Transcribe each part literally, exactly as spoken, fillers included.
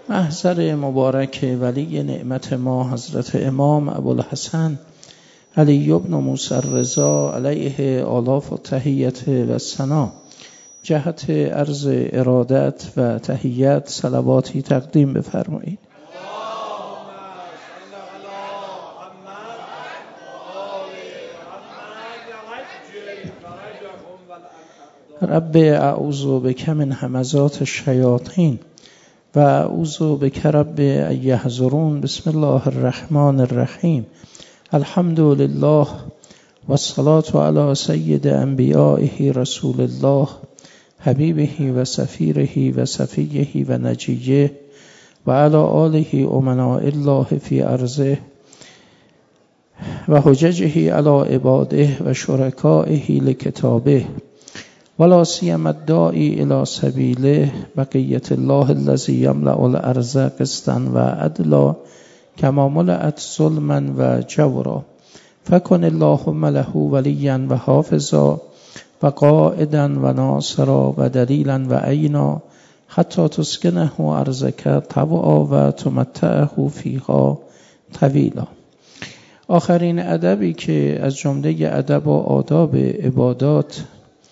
محضر مبارک ولی نعمت ما حضرت امام ابوالحسن علی بن موسی الرضا علیه آلاف و تحیت و ثنا جهت عرض ارادت و تحیت صلواتی تقدیم بفرمایید. رب اعوذ بک من همزات الشیاطین و اعوذ بک رب ان یحضرون. بسم الله الرحمن الرحیم. الحمد لله و الصلاة علی سید انبیائه رسول الله حبیبه و سفیره و صفیه و نجیه و علی آله امناء الله فی ارضه و حججه علی عباده و شرکائه لکتابه ولا سیما الداعی الی سبیله بقیت الله الذی یملأ الارض قسطا و عدلا کما ملأت ظلما و جورا فکن اللهم له ولیا و حافظا و قائدا و ناصرا و دلیلا و عینا حتی تسکنه ارضک طوعا و تمتعه فیها طویلا. آخرین ادبی که از جمله ادب و آداب عبادات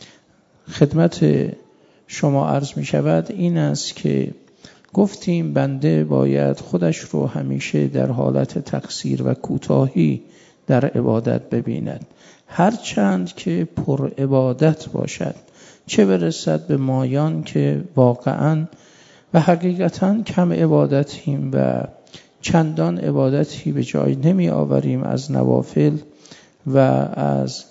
خدمت شما عرض می شود این است که گفتیم بنده باید خودش رو همیشه در حالت تقصیر و کوتاهی در عبادت ببیند، هرچند که پر عبادت باشد، چه برسد به مایان که واقعا و حقیقتا کم عبادتیم و چندان عبادتی به جای نمی آوریم از نوافل و از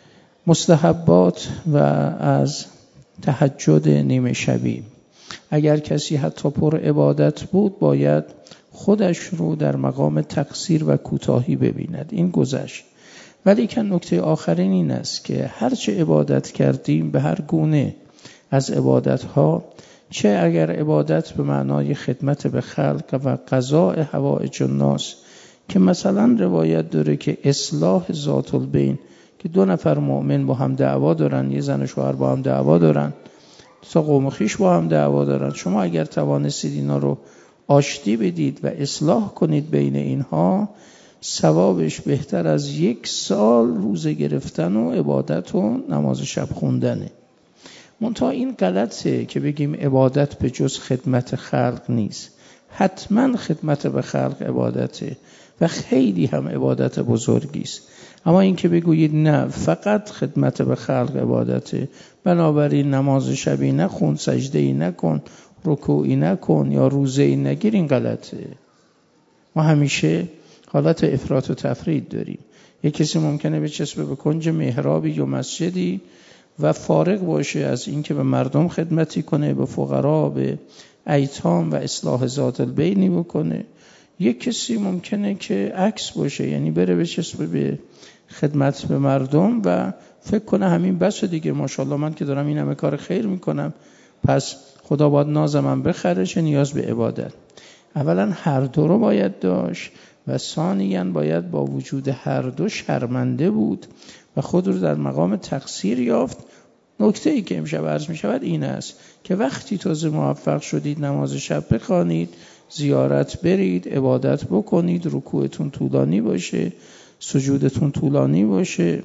مستحبات و از تهجد نیمه شبی. اگر کسی حتی پر عبادت بود باید خودش رو در مقام تقصیر و کوتاهی ببیند. این گذشت. ولی که نکته آخرین این است که هرچه عبادت کردیم به هر گونه از عبادتها، چه اگر عبادت به معنای خدمت به خلق و قضاء حوائج الناس که مثلا روایت داره که اصلاح ذات البین که دو نفر مؤمن با هم دعوا دارن، یه زن و شوهر با هم دعوا دارن، تا قوم خویش با هم دعوا دارن، شما اگر توانستید اینا رو آشتی بدید و اصلاح کنید بین اینها، ثوابش بهتر از یک سال روزه گرفتن و عبادت و نماز شب خوندنه. منتها این غلطه که بگیم عبادت به جز خدمت خلق نیست. حتما خدمت به خلق عبادته و خیلی هم عبادت بزرگی است. اما این که بگویید نه فقط خدمت به خلق عبادته، بنابراین نماز شبی نخون، سجده‌ای نکن، رکوعی نکن یا روزه‌ای نگیر، این غلطه. ما همیشه حالت افراط و تفرید داریم. یک کسی ممکنه بچسبه به کنج محرابی یا مسجدی و فارغ باشه از اینکه به مردم خدمتی کنه، به فقرا، به ایتام و اصلاح ذات البینی بکنه. یک کسی ممکنه که عکس باشه، یعنی بره بچسبه به خدمت به مردم و فکر کنه همین بسه دیگه، ماشاءالله من که دارم این همه کار خیر میکنم پس خدا باید نازم بخره، چه نیاز به عبادت. اولا هر دو رو باید داشت و ثانیاً باید با وجود هر دو شرمنده بود و خود رو در مقام تقصیر یافت. نکته ای که امشب عرض می شود این است که وقتی تازه موفق شدید نماز شب بخوانید، زیارت برید، عبادت بکنید، رکوعتون طولانی باشه، سجودتون طولانی باشه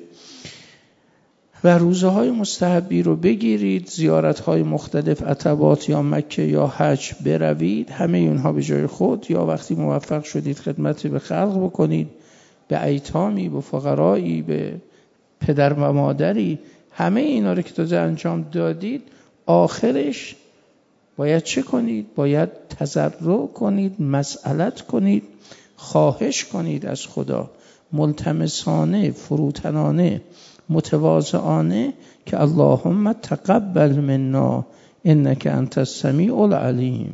و روزهای مستحبی رو بگیرید، زیارتهای مختلف عتبات یا مکه یا حج بروید، همه اونها به جای خود، یا وقتی موفق شدید خدمت به خلق بکنید، به ایتامی، به فقرایی، به پدر و مادری، همه اینا رو که تازه انجام دادید، آخرش باید چه کنید؟ باید تضرع کنید، مسئلت کنید، خواهش کنید از خدا، ملتمسانه، فروتنانه، متواضعانه که اللهم تقبل منا انک انت السمیع العلیم.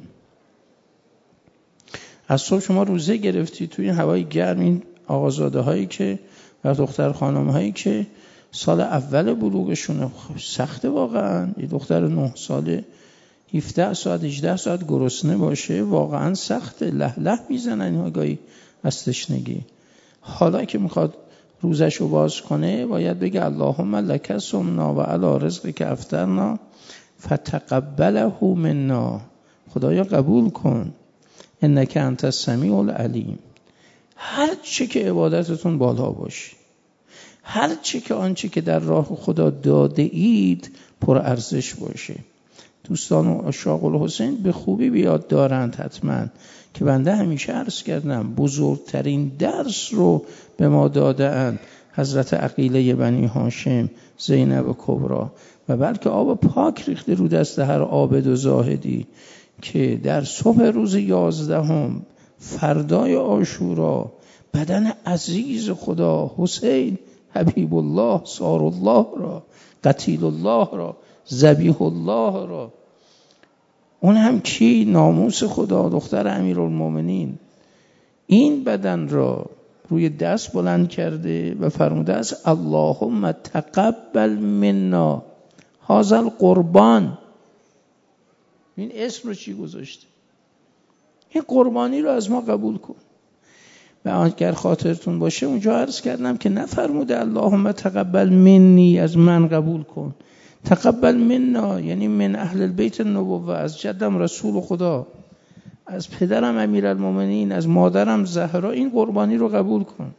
از صبح شما روزه گرفتی توی این هوای گرم، این آقازاده هایی که و دختر خانم هایی که سال اول بلوغشونه، سخته واقعا. یه دختر نه ساله هفده ساعت هجده ساعت گرسنه باشه، واقعا سخته، له له میزنن اینها گاهی از تشنگی. حالا که میخواد روزشو باز کنه باید بگه اللهم لک صمنا و علی رزقک افطرنا فتقبله منا، خدایا قبول کن. انک انت السمیع العلیم. هر چه که عبادتتون بالا باشه، هر چه که آنچه که در راه خدا داده اید پر ارزش باشه. دوستان و عشاق الحسین به خوبی بیاد دارند حتما که بنده همیشه عرض کردم بزرگترین درس رو به ما داده اند حضرت عقیله بنی هاشم زینب کبرا، و بلکه آب پاک ریخته رو دست هر عابد و زاهدی که در صبح روز یازدهم فردای عاشورا بدن عزیز خدا حسین حبیب الله سار الله را، قتیل الله را، ذبیح الله را، اون هم کی؟ ناموس خدا، دختر امیرالمومنین، این بدن را روی دست بلند کرده و فرموده است اللهم تقبل منا هذا القربان. این اسم رو چی گذاشته؟ این قربانی رو از ما قبول کن. و اگر خاطرتون باشه اونجا عرض کردم که نفرموده اللهم تقبل منی، از من قبول کن. تقبل منا یعنی من اهل البیت النبوه، از جدم رسول خدا، از پدرم امیرالمومنین، از مادرم زهرا، این قربانی رو قبول کن.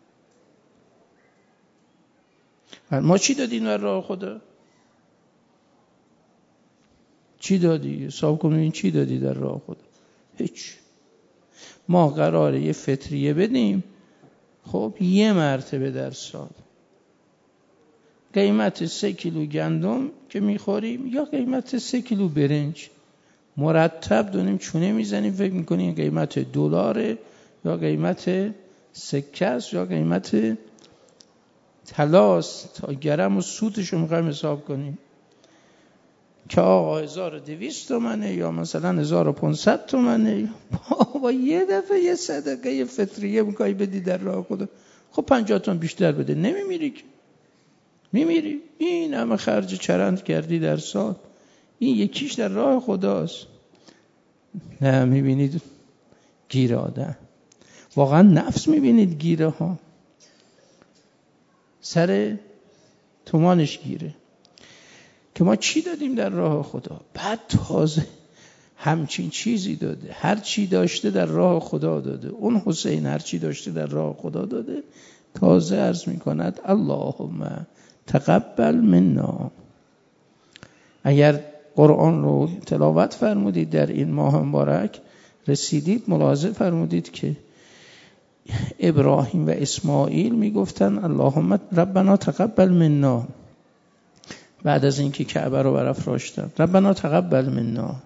ما چی دادیم در راه خدا؟ چی دادی؟ حساب کن این چی دادی در راه خدا؟ هیچ. ما قراره یه فطریه بدیم، خب یه مرتبه در سال، قیمت سه کیلو گندم که میخوریم یا قیمت سه کیلو برنج، مرتب دونیم چونه میزنیم، فکر میکنیم قیمت دلاره یا قیمت سکه است یا قیمت طلاست، تا گرم و سودش رو میخوایم حساب کنیم که آقا هزار و دویست تومنه یا مثلا هزار و پانصد تومنه. بابا یه دفعه یه صدقه یه فطریه میخوای بدی در راه خدا، خب پنجاه تومن بیشتر بده، نمیمیری که؟ میمیری. این همه خرج چرند کردی در سال، این یکیش در راه خداست. نه میبینید گیر آدم، واقعا نفس میبینید گیره ها، سر تومانش گیره که ما چی دادیم در راه خدا. بعد تازه همچین چیزی داده، هر چی داشته در راه خدا داده. اون حسین هر چی داشته در راه خدا داده. تازه عرض میکند اللهم تقبل منا. اگر قرآن رو تلاوت فرمودید در این ماه مبارک رسیدید، ملاحظه فرمودید که ابراهیم و اسماعیل میگفتن اللهم ربنا تقبل منا، بعد از اینکه کعبه رو برافراشتن ربنا تقبل منا.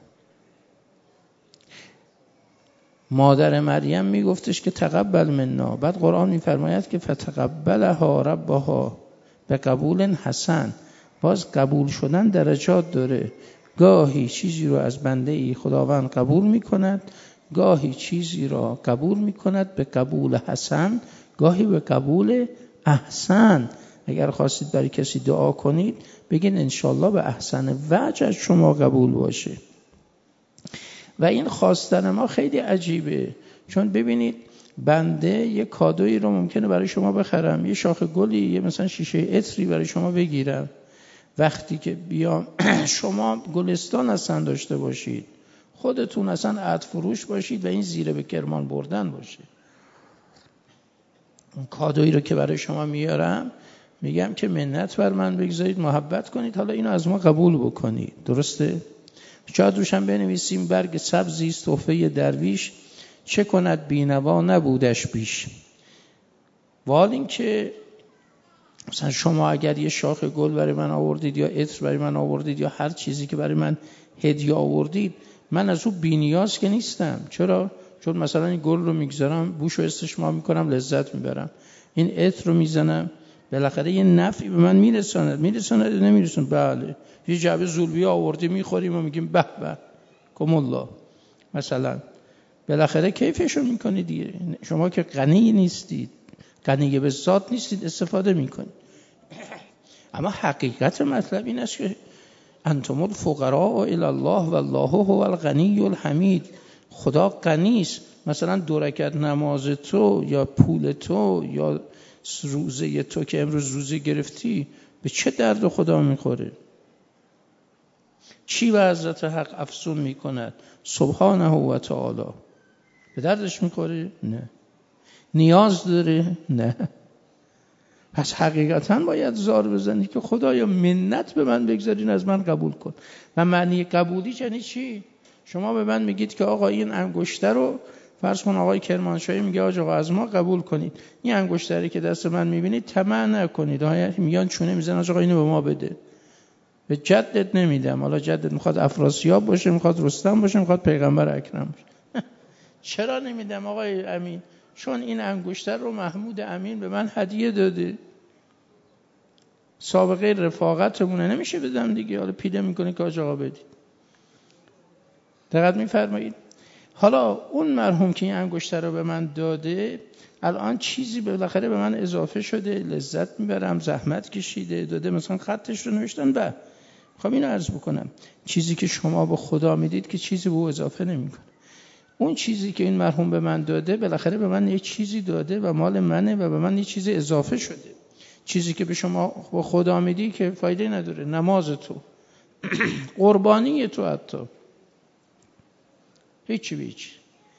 مادر مریم میگفتش که تقبل منا. بعد قرآن میفرماید که فتقبلها ربها به قبول حسن. باز قبول شدن درجات داره، گاهی چیزی رو از بنده ای خداوند قبول میکند، گاهی چیزی را قبول میکند به قبول حسن، گاهی به قبول احسن. اگر خواستید برای کسی دعا کنید بگین انشالله به احسن وجه از شما قبول باشه. و این خواستن ما خیلی عجیبه، چون ببینید بنده یه کادویی رو ممکنه برای شما بخرم، یه شاخه گلی، یه مثلا شیشه عطری برای شما بگیرم، وقتی که بیام شما گلستان اصلا داشته باشید، خودتون اصلا عطر فروش باشید و این زیره به کرمان بردن باشه، اون کادویی رو که برای شما میارم میگم که منت بر من بگذارید، محبت کنید، حالا اینو از ما قبول بکنید. درسته؟ شاید روشم بنویسیم برگ سبزی است تحفه درویش، چه کند بینوا نبودش بیش. وال این که مثلا شما اگر یه شاخ گل برای من آوردید یا عطر برای من آوردید یا هر چیزی که برای من هدیه آوردید، من از او بی‌نیاز که نیستم. چرا؟ چون مثلا این گل رو میگذارم، بوش و استشمام میکنم، لذت میبرم، این عطر رو میزنم، بالاخره یه نفعی به من میرساند. میرساند نمیرساند؟ بله. یه جعبه زولبیا آوردی میخوریم و میگیم به به کم الله مثلا، بالاخره کیفشو میکنید دیگه. شما که غنی نیستید، غنی به ذات نیستید، استفاده میکنید. اما حقیقت مطلب این است که انتم الفقراء الی الله والله هو الغنی الحمید. خدا غنی است. مثلا دو رکعت نماز تو یا پول تو یا روزه تو که امروز روزه گرفتی به چه درد خدا میخوره؟ چی به حضرت حق افسون میکند؟ سبحانه و تعالی. به دردش میخوره؟ نه. نیاز داره؟ نه. پس حقیقتا باید زار بزنی که خدایا منت به من بگذارین، از من قبول کن. و معنی قبولی یعنی چی؟ شما به من میگید که آقا این انگشتر رو فرض کن آقای کرمانشاهی میگه آقا از ما قبول کنید، این انگشتری که دست من میبینید طمع نکنید. میگن چونه میزنن آقا اینو به ما بده. به جدت نمیدم. حالا جدت میخواد افراسیاب باشه، میخواد رستم باشه، میخواد پیغمبر اکرم باشه. چرا نمیدم آقای امین؟ چون این انگشتر رو محمود امین به من هدیه داده، سابقه رفاقتمونه، نمیشه بدم دیگه. حالا پیله میکنه که آقا بدید. دقت میفرمایید؟ حالا اون مرحوم که این انگشتر رو به من داده الان چیزی بالاخره به من اضافه شده، لذت میبرم، زحمت کشیده داده، مثلا خطش رو نوشتن. به خب اینو عرض بکنم، چیزی که شما به خدا میدید که چیزی به او اضافه نمیکنه. اون چیزی که این مرحوم به من داده بالاخره به من یه چیزی داده و مال منه و به من یه چیزی اضافه شده. چیزی که به شما به خدا میدی که فایده نداره، نماز تو، قربانی تو، حتی هیچی بیچی.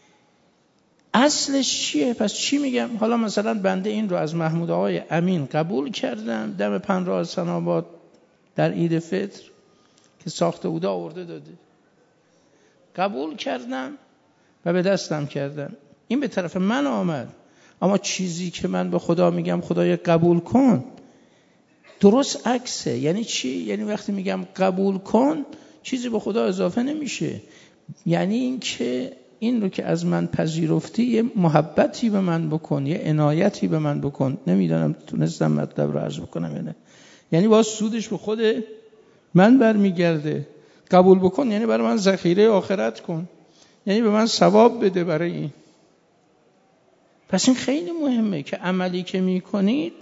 اصلش چیه؟ پس چی میگم؟ حالا مثلا بنده این رو از محمود آقای امین قبول کردم، دم پنراه سناباد در عید فطر که ساخته بوده آورده داده، قبول کردم و به دستم کردم. این به طرف من آمد. اما چیزی که من به خدا میگم خدای قبول کن، درست عکسه. یعنی چی؟ یعنی وقتی میگم قبول کن چیزی به خدا اضافه نمیشه. یعنی این که این رو که از من پذیرفتی یه محبتی به من بکن، یه عنایتی به من بکن. نمیدونم تونستم مطلب رو عرض بکنم یا نه. یعنی باز سودش به خود من برمیگرده. قبول بکن یعنی برای من ذخیره آخرت کن، یعنی به من ثواب بده برای این. پس این خیلی مهمه که عملی که میکنید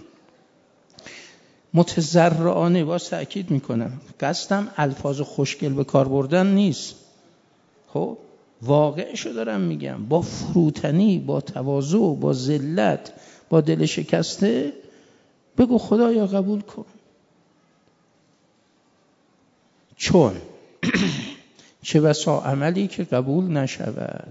متضرعانه، باز تأکید میکنم قصدم الفاظ خوشگل به کار بردن نیست، خب واقعشو دارم میگم، با فروتنی، با تواضع، با ذلت، با دل شکسته بگو خدایا قبول کن. چون چه بسا عملی که قبول نشود،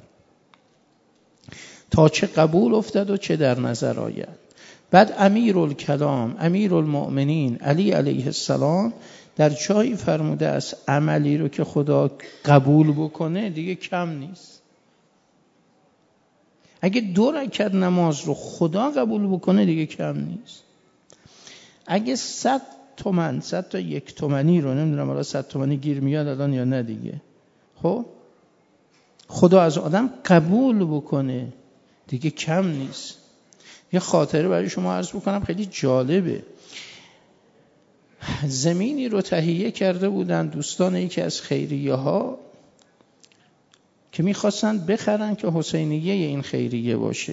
تا چه قبول افتد و چه در نظر آید. بعد امیرالکلام امیرالمؤمنین علی علیه السلام در جایی فرموده است عملی رو که خدا قبول بکنه دیگه کم نیست. اگه دو رکعت نماز رو خدا قبول بکنه دیگه کم نیست. اگه صد تومن صد تا یک تومنی رو، نمیدونم حالا صد تومنی گیر میاد الان یا نه دیگه، خب خدا از آدم قبول بکنه دیگه کم نیست. یه خاطره برای شما عرض بکنم خیلی جالبه. زمینی رو تهیه کرده بودن دوستان یکی از خیریه ها که میخواستن بخرن که حسینیه این خیریه باشه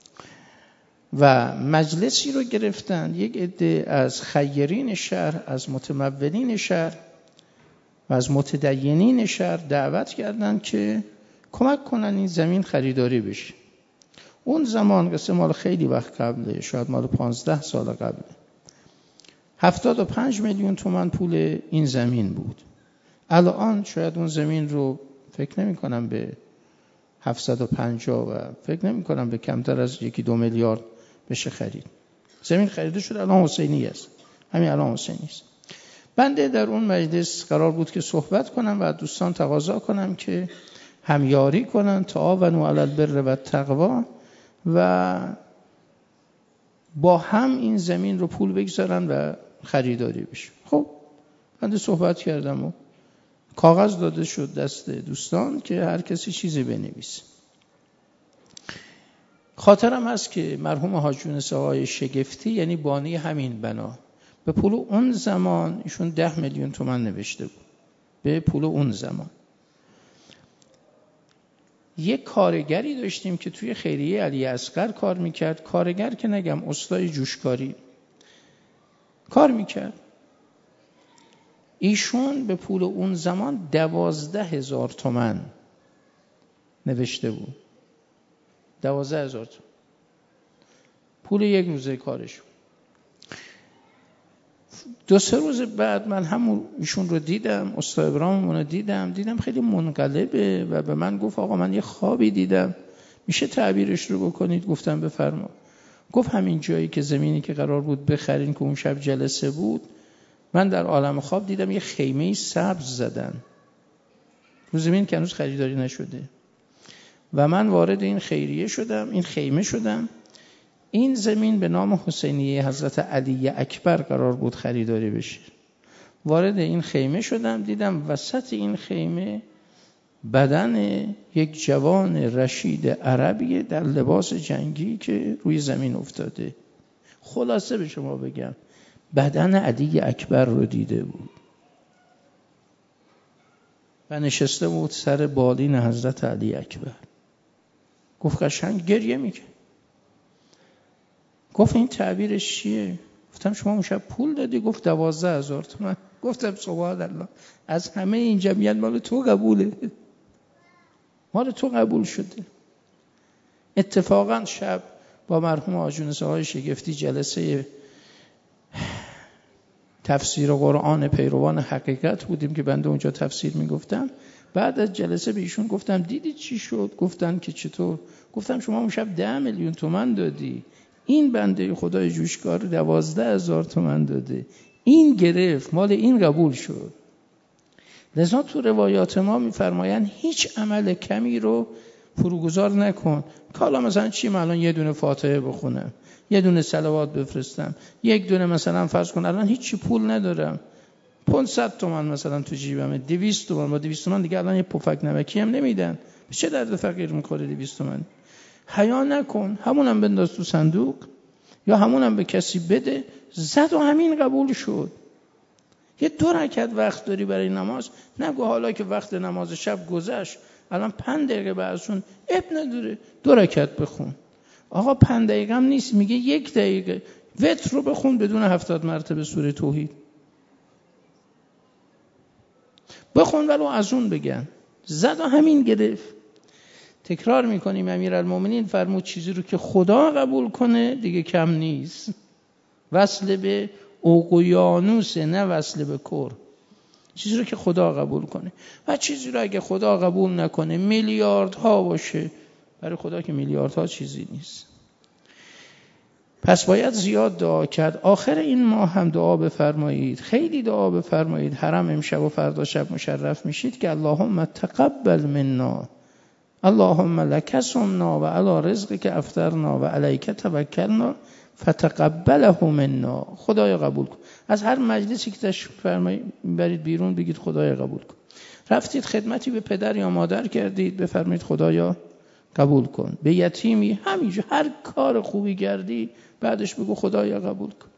و مجلسی رو گرفتن. یک عده از خیرین شهر، از متمولین شهر و از متدینین شهر دعوت کردن که کمک کنن این زمین خریداری بشه. اون زمان قصه مال خیلی وقت قبله، شاید مال پانزده سال قبله، هفتاد و پنج میلیون تومان پول این زمین بود. الان شاید اون زمین رو فکر نمی کنم به هفتصد و پنجاه و فکر نمی کنم به کمتر از یکی دو میلیارد بشه خرید. زمین خریده شده، الان حسینی است، همین الان حسینی است. بنده در اون مجلس قرار بود که صحبت کنم و دوستان تقاضا کنم که همیاری کنن، تعاونوا علی البر و التقوا، و با هم این زمین رو پول بگذارن و خریداری بشه. خب بنده صحبت کردم و کاغذ داده شد دست دوستان که هر کسی چیزی بنویسه. خاطرم هست که مرحوم حاج یونس آقای شگفتی، یعنی بانی همین بنا، به پول اون زمان ایشون ده میلیون تومان نوشته بود. به پول اون زمان یک کارگری داشتیم که توی خیریه علی اصغر کار میکرد. کارگر که نگم، استای جوشکاری کار میکرد. ایشون به پول اون زمان دوازده هزار تومان نوشته بود. دوازده هزار تومان پول یک روزه کارش. دو سه روز بعد من همون ایشون رو دیدم، استاد ابراهیم رو دیدم دیدم خیلی منقلبه و به من گفت آقا من یه خوابی دیدم، میشه تعبیرش رو بکنید؟ گفتم بفرما. گفت همین جایی که زمینی که قرار بود بخرین که اون شب جلسه بود، من در عالم خواب دیدم یه خیمه سبز زدن رو زمین که هنوز خریداری نشده و من وارد این خیریه شدم، این خیمه شدم. این زمین به نام حسینیه حضرت علی اکبر قرار بود خریداری بشه. وارد این خیمه شدم، دیدم وسط این خیمه بدن یک جوان رشید عربی در لباس جنگی که روی زمین افتاده. خلاصه به شما بگم بدن علی اکبر رو دیده بود و نشسته بود سر بالین حضرت علی اکبر. گفت قشنگ گریه میکنه. گفت این تعبیرش چیه؟ گفتم شما اون شب پول دادی؟ گفت دوازده هزار تومان. گفتم سبحان الله، از همه این جمعیت مال تو قبوله، مال تو قبول شده. اتفاقا شب با مرحوم حاج یونس آقای شگفتی جلسه تفسیر قرآن پیروان حقیقت بودیم که بنده اونجا تفسیر میگفتم. بعد از جلسه به ایشون گفتم دیدی چی شد؟ گفتن که چطور؟ گفتم شما اون شب ده میلیون تومان دادی، این بنده خدای جوشکار دوازده هزار تومان داده، این گرفت، مال این قبول شد. لذا تو روایات ما میفرمایند هیچ عمل کمی رو فروگذار نکن. که حالا مثلا چی، من الان یه دونه فاتحه بخونم، یه دونه صلوات بفرستم، یک دونه مثلا فرض کن الان هیچی پول ندارم، پانصد تومان مثلا تو جیبمه، دویست تومان، با دویست تومان دیگه الان یه پفک نمکی هم نمیدن، به چه درد فقیر میخوره دویست تومان؟ حیا نکن، همونم بنداز تو صندوق یا همونم به کسی بده. زد و همین قبول شد. یه دو رکعت وقت داری برای نماز، نگو حالا که وقت نماز شب گذشت الان پنج دقیقه بعدشون اب نداره دو رکعت بخون. آقا پنج دقیقه هم نیست، میگه یک دقیقه وتر رو بخون بدون هفتاد مرتبه سوره توحید بخون ولو از اون بگن. زد و همین گرفت. تکرار میکنیم امیرالمومنین فرمود چیزی رو که خدا قبول کنه دیگه کم نیست. وصل به اقیانوسه، نه وصل به کور. چیزی رو که خدا قبول کنه. و چیزی رو اگه خدا قبول نکنه میلیاردها باشه، برای خدا که میلیاردها چیزی نیست. پس باید زیاد دعا کرد. آخر این ماه هم دعا بفرمایید، خیلی دعا بفرمایید. حرم امشب و فردا شب مشرف میشید که اللهم تقبل منا، اللهم لک صمنا و علی رزقک افطرنا و علیک توکلنا فتقبله منا. خدایا قبول کن. از هر مجلسی که تشریف برید بیرون بگید خدایا قبول کن. رفتید خدمتی به پدر یا مادر کردید، بفرمایید خدایا قبول کن. به یتیمی همینجا هر کار خوبی کردی بعدش بگو خدایا قبول کن.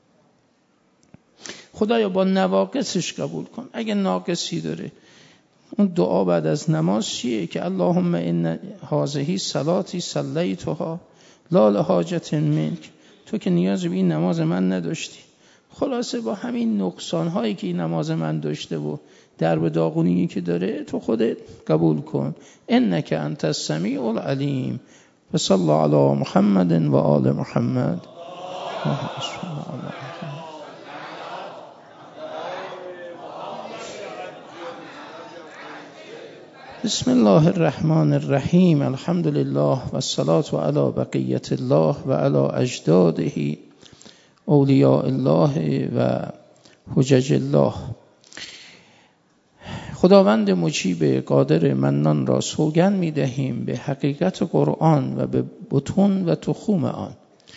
خدایا با نواقصش قبول کن. اگه ناقصی داره، اون دعا بعد از نماز چیه؟ که اللهم ان هذه صلاتی صلیتها لا لحاجت منک. تو که نیاز به این نماز من نداشتی. خلاصه با همین نقصان هایی که این نماز من داشته و درب داغونی که داره تو خودت قبول کن. انک انت السمیع العلیم. و صلی الله علی محمد و آل محمد. بسم الله الرحمن الرحیم. الحمد لله و الصلاة علی بقیت الله و علی اجداده اولیاء الله و حجج الله. خداوند مجیب قادر منان را سوگند می دهیم به حقیقت قرآن و به بطون و تخوم آن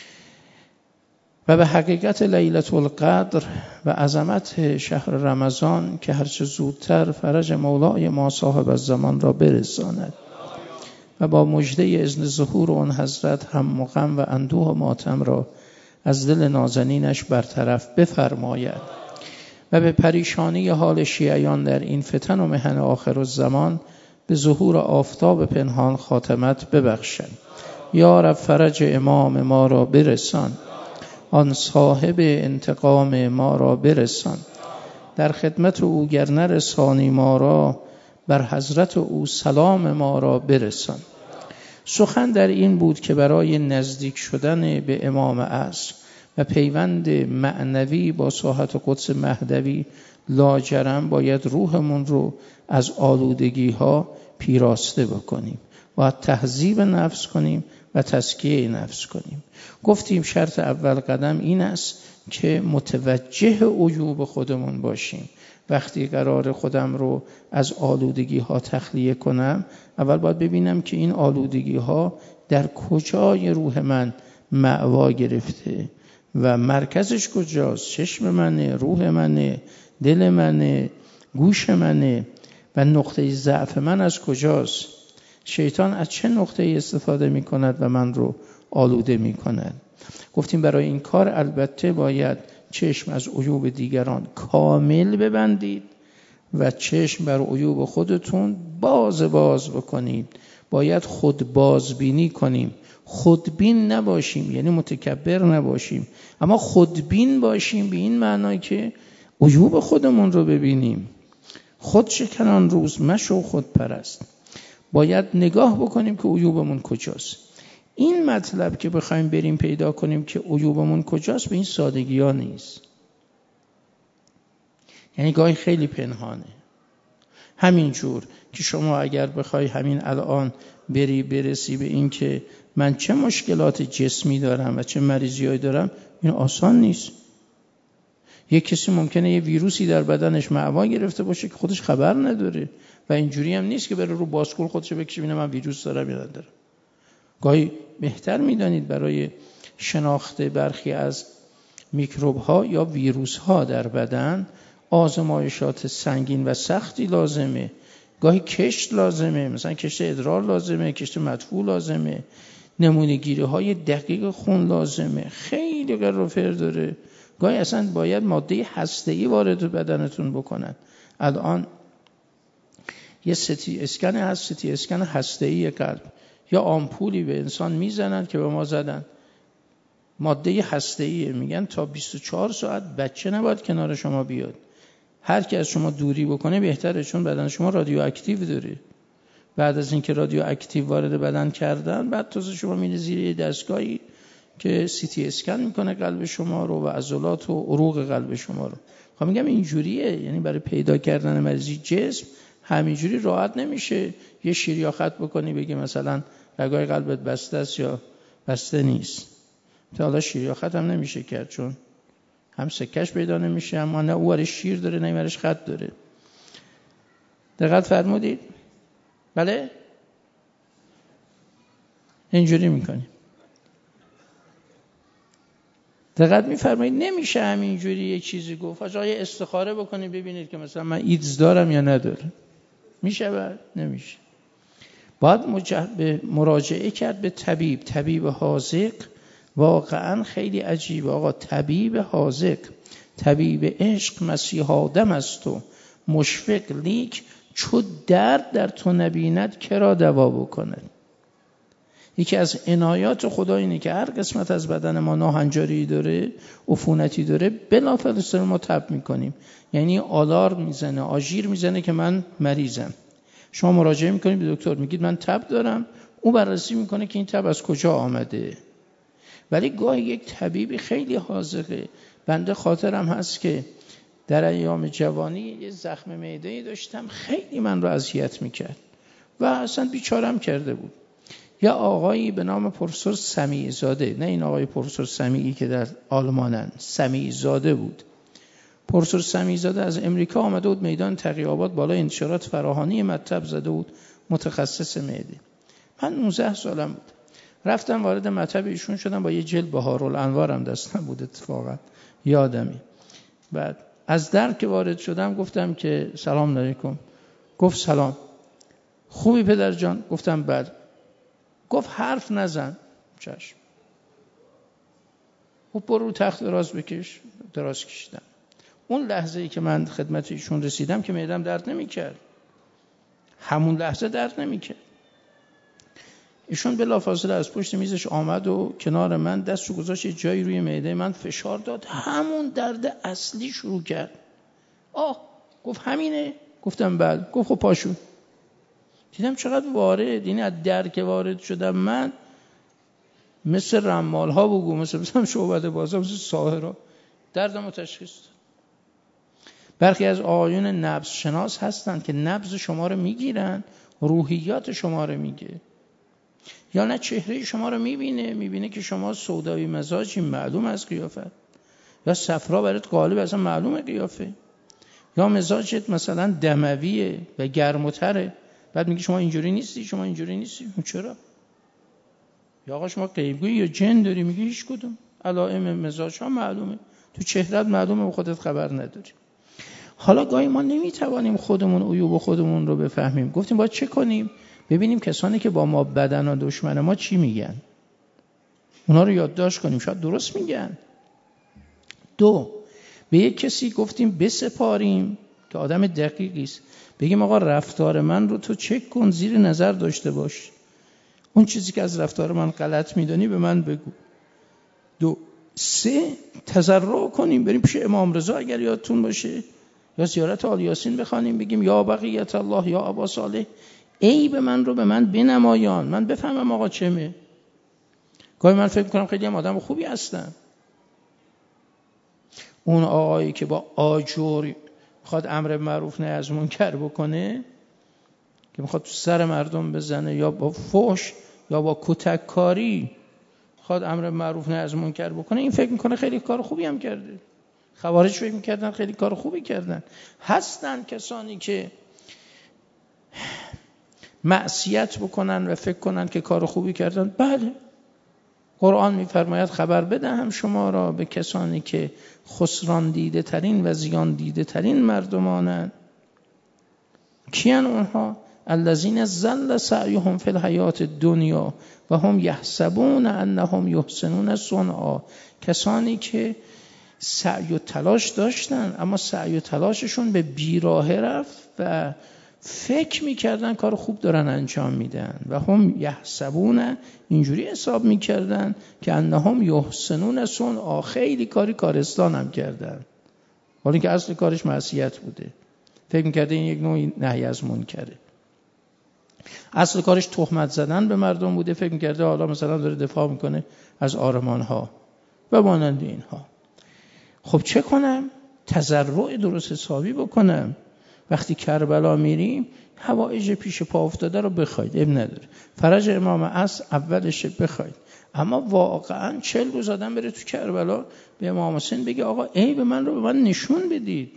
و به حقیقت لیلة القدر و عظمت شهر رمضان که هرچه زودتر فرج مولای ما صاحب الزمان را برساند و با مژده اذن ظهور اون حضرت هم غم و اندوه و ماتم را از دل نازنینش برطرف بفرماید و به پریشانی حال شیعیان در این فتن و محن آخر الزمان به ظهور آفتاب پنهان خاتمت ببخشد. یا رب فرج امام ما را برسان، آن صاحب انتقام ما را برسان. در خدمت او گر نرسانی ما را، بر حضرت او سلام ما را برسان. سخن در این بود که برای نزدیک شدن به امام عصر و پیوند معنوی با ساحت قدس مهدوی لاجرم باید روحمون رو از آلودگی ها پیراسته بکنیم. باید تهذیب نفس کنیم و تزکیه نفس کنیم. گفتیم شرط اول قدم این است که متوجه عیوب خودمون باشیم. وقتی قرار خودم رو از آلودگی ها تخلیه کنم، اول باید ببینم که این آلودگی ها در کجای روح من مأوا گرفته و مرکزش کجاست. چشم منه، روح منه، دل منه، گوش منه و نقطه ضعف من از کجاست. شیطان از چه نقطه استفاده می کند و من رو آلوده می کند. گفتیم برای این کار البته باید چشم از عیوب دیگران کامل ببندید و چشم بر عیوب خودتون باز باز بکنید. باید خود بازبینی کنیم، خودبین نباشیم، یعنی متکبر نباشیم، اما خودبین باشیم به این معنی که عیوب خودمون رو ببینیم. خود شکنان روز مشو خود پرست. باید نگاه بکنیم که عیوبمون کجاست. این مطلب که بخوایم بریم پیدا کنیم که عیوبمون کجاست به این سادگی ها نیست، یعنی گاهی خیلی پنهانه. همینجور که شما اگر بخوای همین الان بری برسی به این که من چه مشکلات جسمی دارم و چه مریضیایی دارم، این آسان نیست. یک کسی ممکنه یه ویروسی در بدنش مأوا گرفته باشه که خودش خبر نداره و اینجوری هم نیست که بره رو باسکول خودش بکشه ببینه من ویروس دارم یا ندارم. گاهی بهتر میدانید برای شناخت برخی از میکروب ها یا ویروس ها در بدن آزمایشات سنگین و سختی لازمه. گاهی کشت لازمه، مثلا کشت ادرار لازمه، کشت مدفوع لازمه، نمونه گیری های دقیق خون لازمه، خیلی قرافر داره. گاهی اصلا باید ماده هسته‌ای وارد بدنتون بکنن. الان یه سیتی اسکن هست، سیتی اسکن هسته‌ای قلب، یا آمپولی به انسان میزنن که به ما زدن، ماده هسته‌ایه، میگن تا بیست و چهار ساعت بچه نباید کنار شما بیاد. هر کی از شما دوری بکنه بهتره، چون بدن شما رادیواکتیو داره. بعد از اینکه رادیواکتیو وارد بدن کردن، بعد تازه شما میره زیر دستگاهی که سیتی اسکن میکنه قلب شما رو و عضلات و عروق قلب شما رو. خب میگم اینجوریه، یعنی برای پیدا کردن مریضی جسم همینجوری راحت نمیشه یه شیریا خط بکنی بگی مثلا رگای قلبت بسته است یا بسته نیست. تا حالا شیریا خط هم نمیشه کرد، چون هم سکش پیدا نمیشه، اما نه اورش شیر داره نه اینورش خط داره. دقت فرمودید؟ بله؟ اینجوری میکنی. دقت میفرمایید نمیشه همینجوری یه چیزی گفت. آقا استخاره بکنید ببینید که مثلا من ایدز دارم یا ندارم. میشه بعد؟ نمیشه. باید مراجعه کرد به طبیب، طبیب حاذق. واقعا خیلی عجیبه آقا، طبیب حاذق، طبیب عشق مسیح آدم است و مشفق لیک چو درد در تو نبیند کرا دوا بکند. یکی از عنایات خدا اینه که هر قسمت از بدن ما ناهنجاری داره، عفونتی داره، بلافاصله ما تب میکنیم، یعنی آلارم میزنه، آژیر میزنه که من مریضم. شما مراجعه میکنید به دکتر، میگید من تب دارم، او بررسی میکنه که این تب از کجا آمده. ولی گاهی یک طبیبی خیلی حاذقه. بنده خاطرم هست که در ایام جوانی یه زخم معده‌ای داشتم، خیلی من رو اذیت میکرد و اصلا بیچارم کرده بود. یا آقایی به نام پروفسور سمیع زاده، نه این آقای پروفسور سمیعی که در آلمانن، سمیع زاده بود. پروفسور سمیع زاده از امریکا آمده بود میدان تقی‌آباد، بالا انتشارات فراهانی مطب زده بود، متخصص معده. من نوزده سالم بود، رفتم وارد مطب ایشون شدم، با یه جلد بهارالانوار هم دستم بود اتفاقا یادمی. بعد از در که وارد شدم گفتم که سلام علیکم. گفت سلام، خوبی پدر جان؟ گفتم بله. گفت حرف نزن. چشم. خب برو تخت دراز بکش. دراز کشیدم. اون لحظه‌ای که من خدمت ایشون رسیدم که معده‌ام درد نمی‌کرد، همون لحظه درد نمی‌کرد. ایشون بلافاصله از پشت میزش آمد و کنار من دستشو گذاشت یه جایی روی معده من فشار داد، همون درد اصلی شروع کرد. آه، گفت همینه؟ گفتم بله. گفت خب پاشو. دیدم چقدر وارد، یعنی از در که وارد شدم من مثل رمال ها بگو، مثل مثل شعبده بازا، مثل ساحرها دردم رو تشخیص داد. برخی از آقایون نبض شناس هستن که نبض شما رو میگیرن، روحیات شما رو میگه. یا نه چهره شما رو میبینه، میبینه که شما سوداوی مزاجی، معلوم از قیافت، یا صفرا برات غالب، اصلا معلومه قیافه، یا مزاجت مثلا دمویه و گرم‌تره، بعد میگه شما اینجوری نیستی، شما اینجوری نیستی. چرا؟ یا آقا شما غیبگویی یا جن داری، میگه هیچ کدوم، علائم مزاج ها معلومه، تو چهرت معلومه و خودت خبر نداری. حالا گاهی ما نمیتوانیم خودمون عیوب خودمون رو بفهمیم، گفتیم باید چه کنیم؟ ببینیم کسانی که با ما بدن و دشمن ما چی میگن، اونا رو یادداشت کنیم، شاید درست میگن. دو، به یک کسی گفتیم بسپاریم که آدم دقیقی است، بگیم آقا رفتار من رو تو چک کن، زیر نظر داشته باش، اون چیزی که از رفتار من غلط میدونی به من بگو. دو، سه، تضرع کنیم، بریم پیش امام رضا اگر یادتون باشه، یا زیارت آل یاسین بخوانیم، بگیم یا بقیت الله یا ابا صالح، عیب من رو به من بنمایان، من بفهمم آقا چمه. گاهی من فکر کنم خیلی هم آدم خوبی هستم، اون آقایی که با آجر میخواد امر معروف نهی از منکر بکنه، که میخواد تو سر مردم بزنه، یا با فحش یا با کتک کاری میخواد امر معروف نهی از منکر بکنه، این فکر میکنه خیلی کار خوبی هم کرده. خوارج فکر میکردن خیلی کار خوبی کردن. هستن کسانی که معصیت بکنن و فکر کنن که کار خوبی کردن. بله، قرآن میفرماید خبر بدهم شما را به کسانی که خسران دیده ترین و زیان دیده ترین مردمانند. کیان اونها؟ الذین ضل سعیهم فی الحیات الدنیا و هم یحسبون انهم یحسنون صنعا. کسانی که سعی و تلاش داشتن اما سعی و تلاششون به بیراهه رفت و فکر میکردن کار خوب دارن انجام میدن و هم یحسبون، اینجوری حساب میکردن که انهم یحسنون صنعا، خیلی کاری کارستان هم کردن، حالا که اصل کارش معصیت بوده، فکر میکرده این یک نوع نهی از منکره. اصل کارش تهمت زدن به مردم بوده، فکر میکرده حالا مثلا داره دفاع میکنه از آرمان ها و مانند اینها. خب چه کنم؟ تضرع درست حسابی بکنم. وقتی کربلا میریم حوائج پیش پا افتاده رو بخواید، اب نداره، فرج امام عصر اولش بخواید، اما واقعا چل روز آدم بره تو کربلا به امام حسین بگه آقا عیب من رو به من نشون بدید.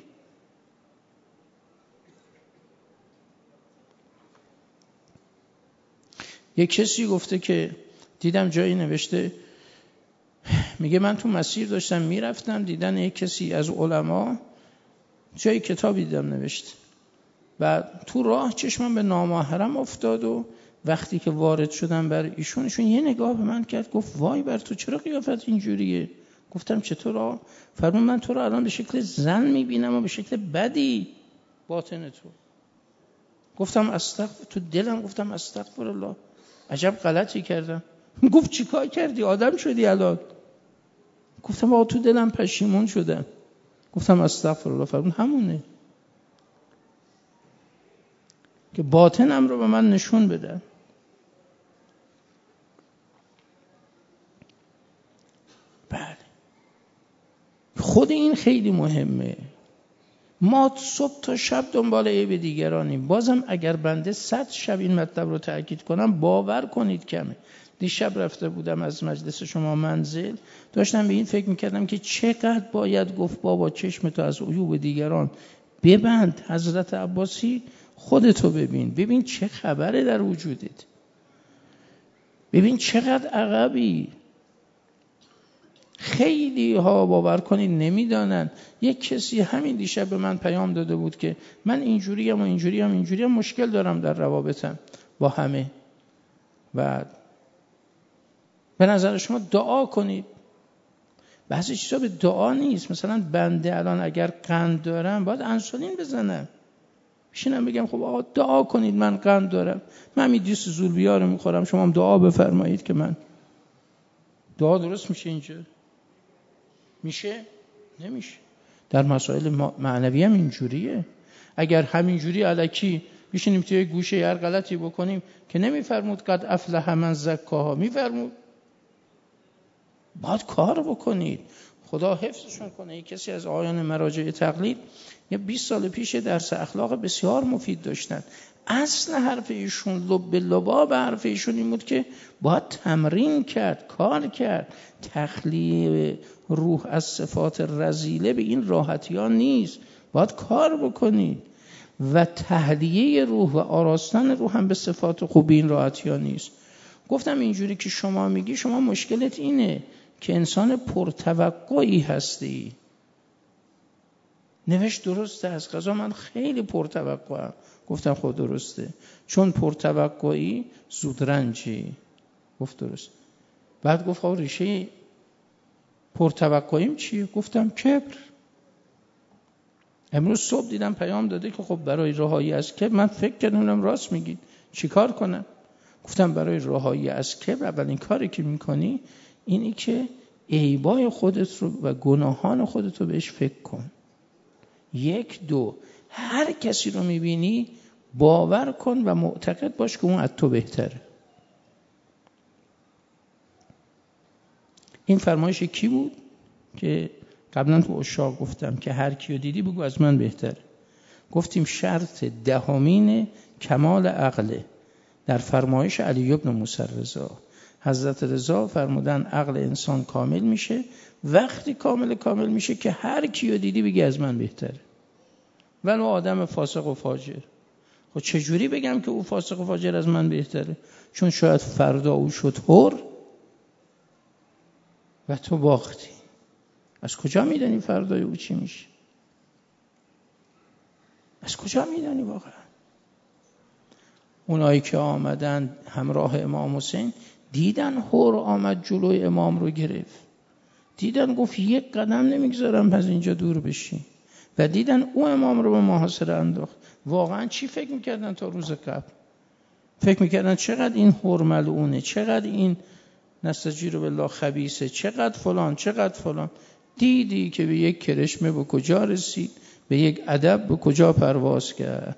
یک کسی گفته که دیدم جایی نوشته، میگه من تو مسیر داشتم میرفتم، دیدن یک کسی از علما جای کتابی دیدم نوشته و تو راه چشمم به نامحرم افتاد و وقتی که وارد شدم بر ایشون، ایشون یه نگاه به من کرد، گفت وای بر تو چرا قیافت اینجوریه؟ گفتم چطور؟ فرمود من تو رو الان به شکل زن میبینم و به شکل بدی باطن تو. گفتم استغفر، تو دلم گفتم استغفر الله، عجب غلطی کردم. گفت چیکار کردی؟ آدم شدی الان؟ گفتم آقا تو دلم پشیمون شدم. گفتم استغفر الله. فرمود همونه که باطنم رو به من نشون بده. بله، خود این خیلی مهمه. ما صبح تا شب دنبال عیب دیگرانیم. بازم اگر بنده صد شب این مطلب رو تأکید کنم باور کنید کمه. دیشب رفته بودم از مجلس شما منزل، داشتم به این فکر میکردم که چقدر باید گفت بابا چشم تو از عیوب دیگران ببند. حضرت عباسی خودتو ببین، ببین چه خبره در وجودت، ببین چقدر عقبی. خیلی ها باور کنید نمیدانن. یک کسی همین دیشب به من پیام داده بود که من اینجوریم و اینجوریم اینجوریم مشکل دارم در روابطم با همه و به نظر شما دعا کنید. بعضی چیزا به دعا نیست. مثلا بنده الان اگر قند دارم باید انسولین بزنم، بشینم بگم خب آقا دعا کنید من قند دارم، من می دیس زولبیا رو میخورم، شما هم دعا بفرمایید که من. دعا درست میشه اینجا؟ میشه؟ نمیشه. در مسائل معنوی هم اینجوریه. اگر همینجوری الکی بشینیم توی گوشه هر غلطی بکنیم که نمیفرمود قد افلح من زکاها، میفرمود باید کار بکنید، خدا حفظشون کنه. یک کسی از آیان مراجع تقلید یه بیست سال پیش درس اخلاق بسیار مفید داشتن. اصل حرف ایشون لب لباب حرف ایشون این بود که باید تمرین کرد، کار کرد. تخلیه روح از صفات رذیله به این راحتی ها نیست، باید کار بکنید. و تهلیه روح و آراستن روح هم به صفات خوبی این راحتی ها نیست. گفتم اینجوری که شما میگی، شما مشکلت اینه که انسان پرتوقعی هستی. نوشت درسته، از قضا من خیلی پرتوقعم. گفتم خود درسته، چون پرتوقعی زود رنجی. گفت درست. بعد گفت آقا ریشه پرتوقعیم چیه؟ گفتم کبر. امروز صبح دیدم پیام داده که خب برای رهایی از کبر. من فکر کردم راست میگید، چیکار کنم؟ گفتم برای رهایی از کبر اولین کاری که میکنی اینی که عیبای خودت رو و گناهان خودت رو بهش فکر کن. یک دو هر کسی رو میبینی باور کن و معتقد باش که اون از تو بهتره. این فرمایش کی بود که قبلا تو عشاق گفتم که هر کیو دیدی بگو از من بهتره. گفتیم شرط دهمین کمال عقله. در فرمایش علی بن موسی رضا، حضرت رضا فرمودن عقل انسان کامل میشه وقتی کامل کامل میشه که هر کیو دیدی بگی از من بهتره، ولو آدم فاسق و فاجر. خب چجوری بگم که او فاسق و فاجر از من بهتره؟ چون شاید فردا او شد حر و تو باختی. از کجا میدانی فردای او چی میشه؟ از کجا میدانی واقعا؟ اونایی که آمدن همراه امام حسین دیدن حر آمد جلوی امام رو گرفت، دیدن گفت یک قدم نمیگذارم از اینجا دور بشی، و دیدن او امام رو به محاصره انداخت. واقعا چی فکر میکردن تا روز قبل؟ فکر میکردن چقدر این حر ملعونه، چقدر این نستجیر بالله خبیثه، چقدر فلان چقدر فلان. دیدی که به یک کرشمه به کجا رسید، به یک ادب به کجا پرواز کرد.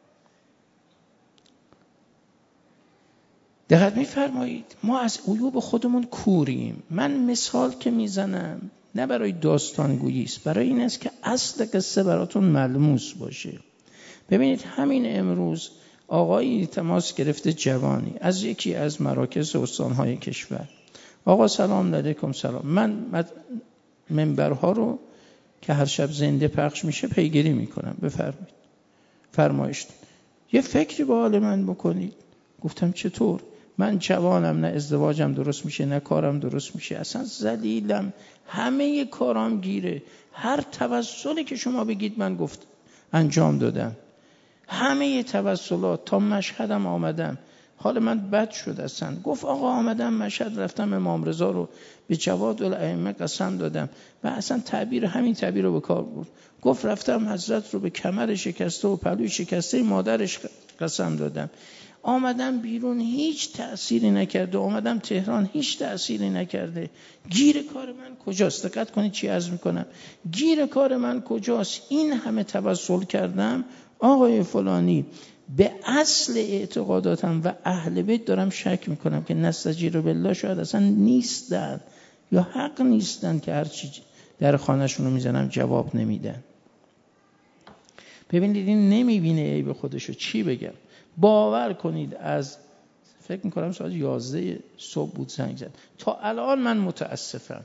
دقت میفرمایید ما از عیوب خودمون کوریم. من مثال که میزنم نه برای داستانگویی است، برای این است که اصل قصه براتون ملموس باشه. ببینید همین امروز آقایی تماس گرفته، جوانی از یکی از مراکز استانهای کشور. آقا سلام علیکم. سلام. من منبرها رو که هر شب زنده پخش میشه پیگیری میکنم. بفرمایید. فرمایش یه فکری با حال من بکنید. گفتم چطور؟ من جوانم، نه ازدواجم درست میشه نه کارم درست میشه، اصلا ذلیلم، همه کارام گیره. هر توسلی که شما بگید من گفت انجام دادم، همه توسلات تا مشهدم آمدم. حال من بد شد اصلا. گفت آقا آمدم مشهد، رفتم امام رضا رو به جواد الائمه قسم دادم و اصلا تعبیر همین تعبیر رو به کار برد. گفت رفتم حضرت رو به کمر شکسته و پلوی شکسته مادرش قسم دادم. آمدم بیرون هیچ تأثیری نکرده، آمدم تهران هیچ تأثیری نکرده. گیر کار من کجاست؟ دقت کنید چی عرض میکنم. گیر کار من کجاست؟ این همه توسل کردم آقای فلانی، به اصل اعتقاداتم و اهل بیت دارم شک میکنم که نستجیر بالله شاید اصلا نیستن یا حق نیستن که هر چی در خانهشون رو میزنم جواب نمیدن. ببینید این نمیبینه عیب خودشو. چی بگم؟ باور کنید از فکر میکنم ساعت یازده صبح بود زنگ زد تا الان من متاسفم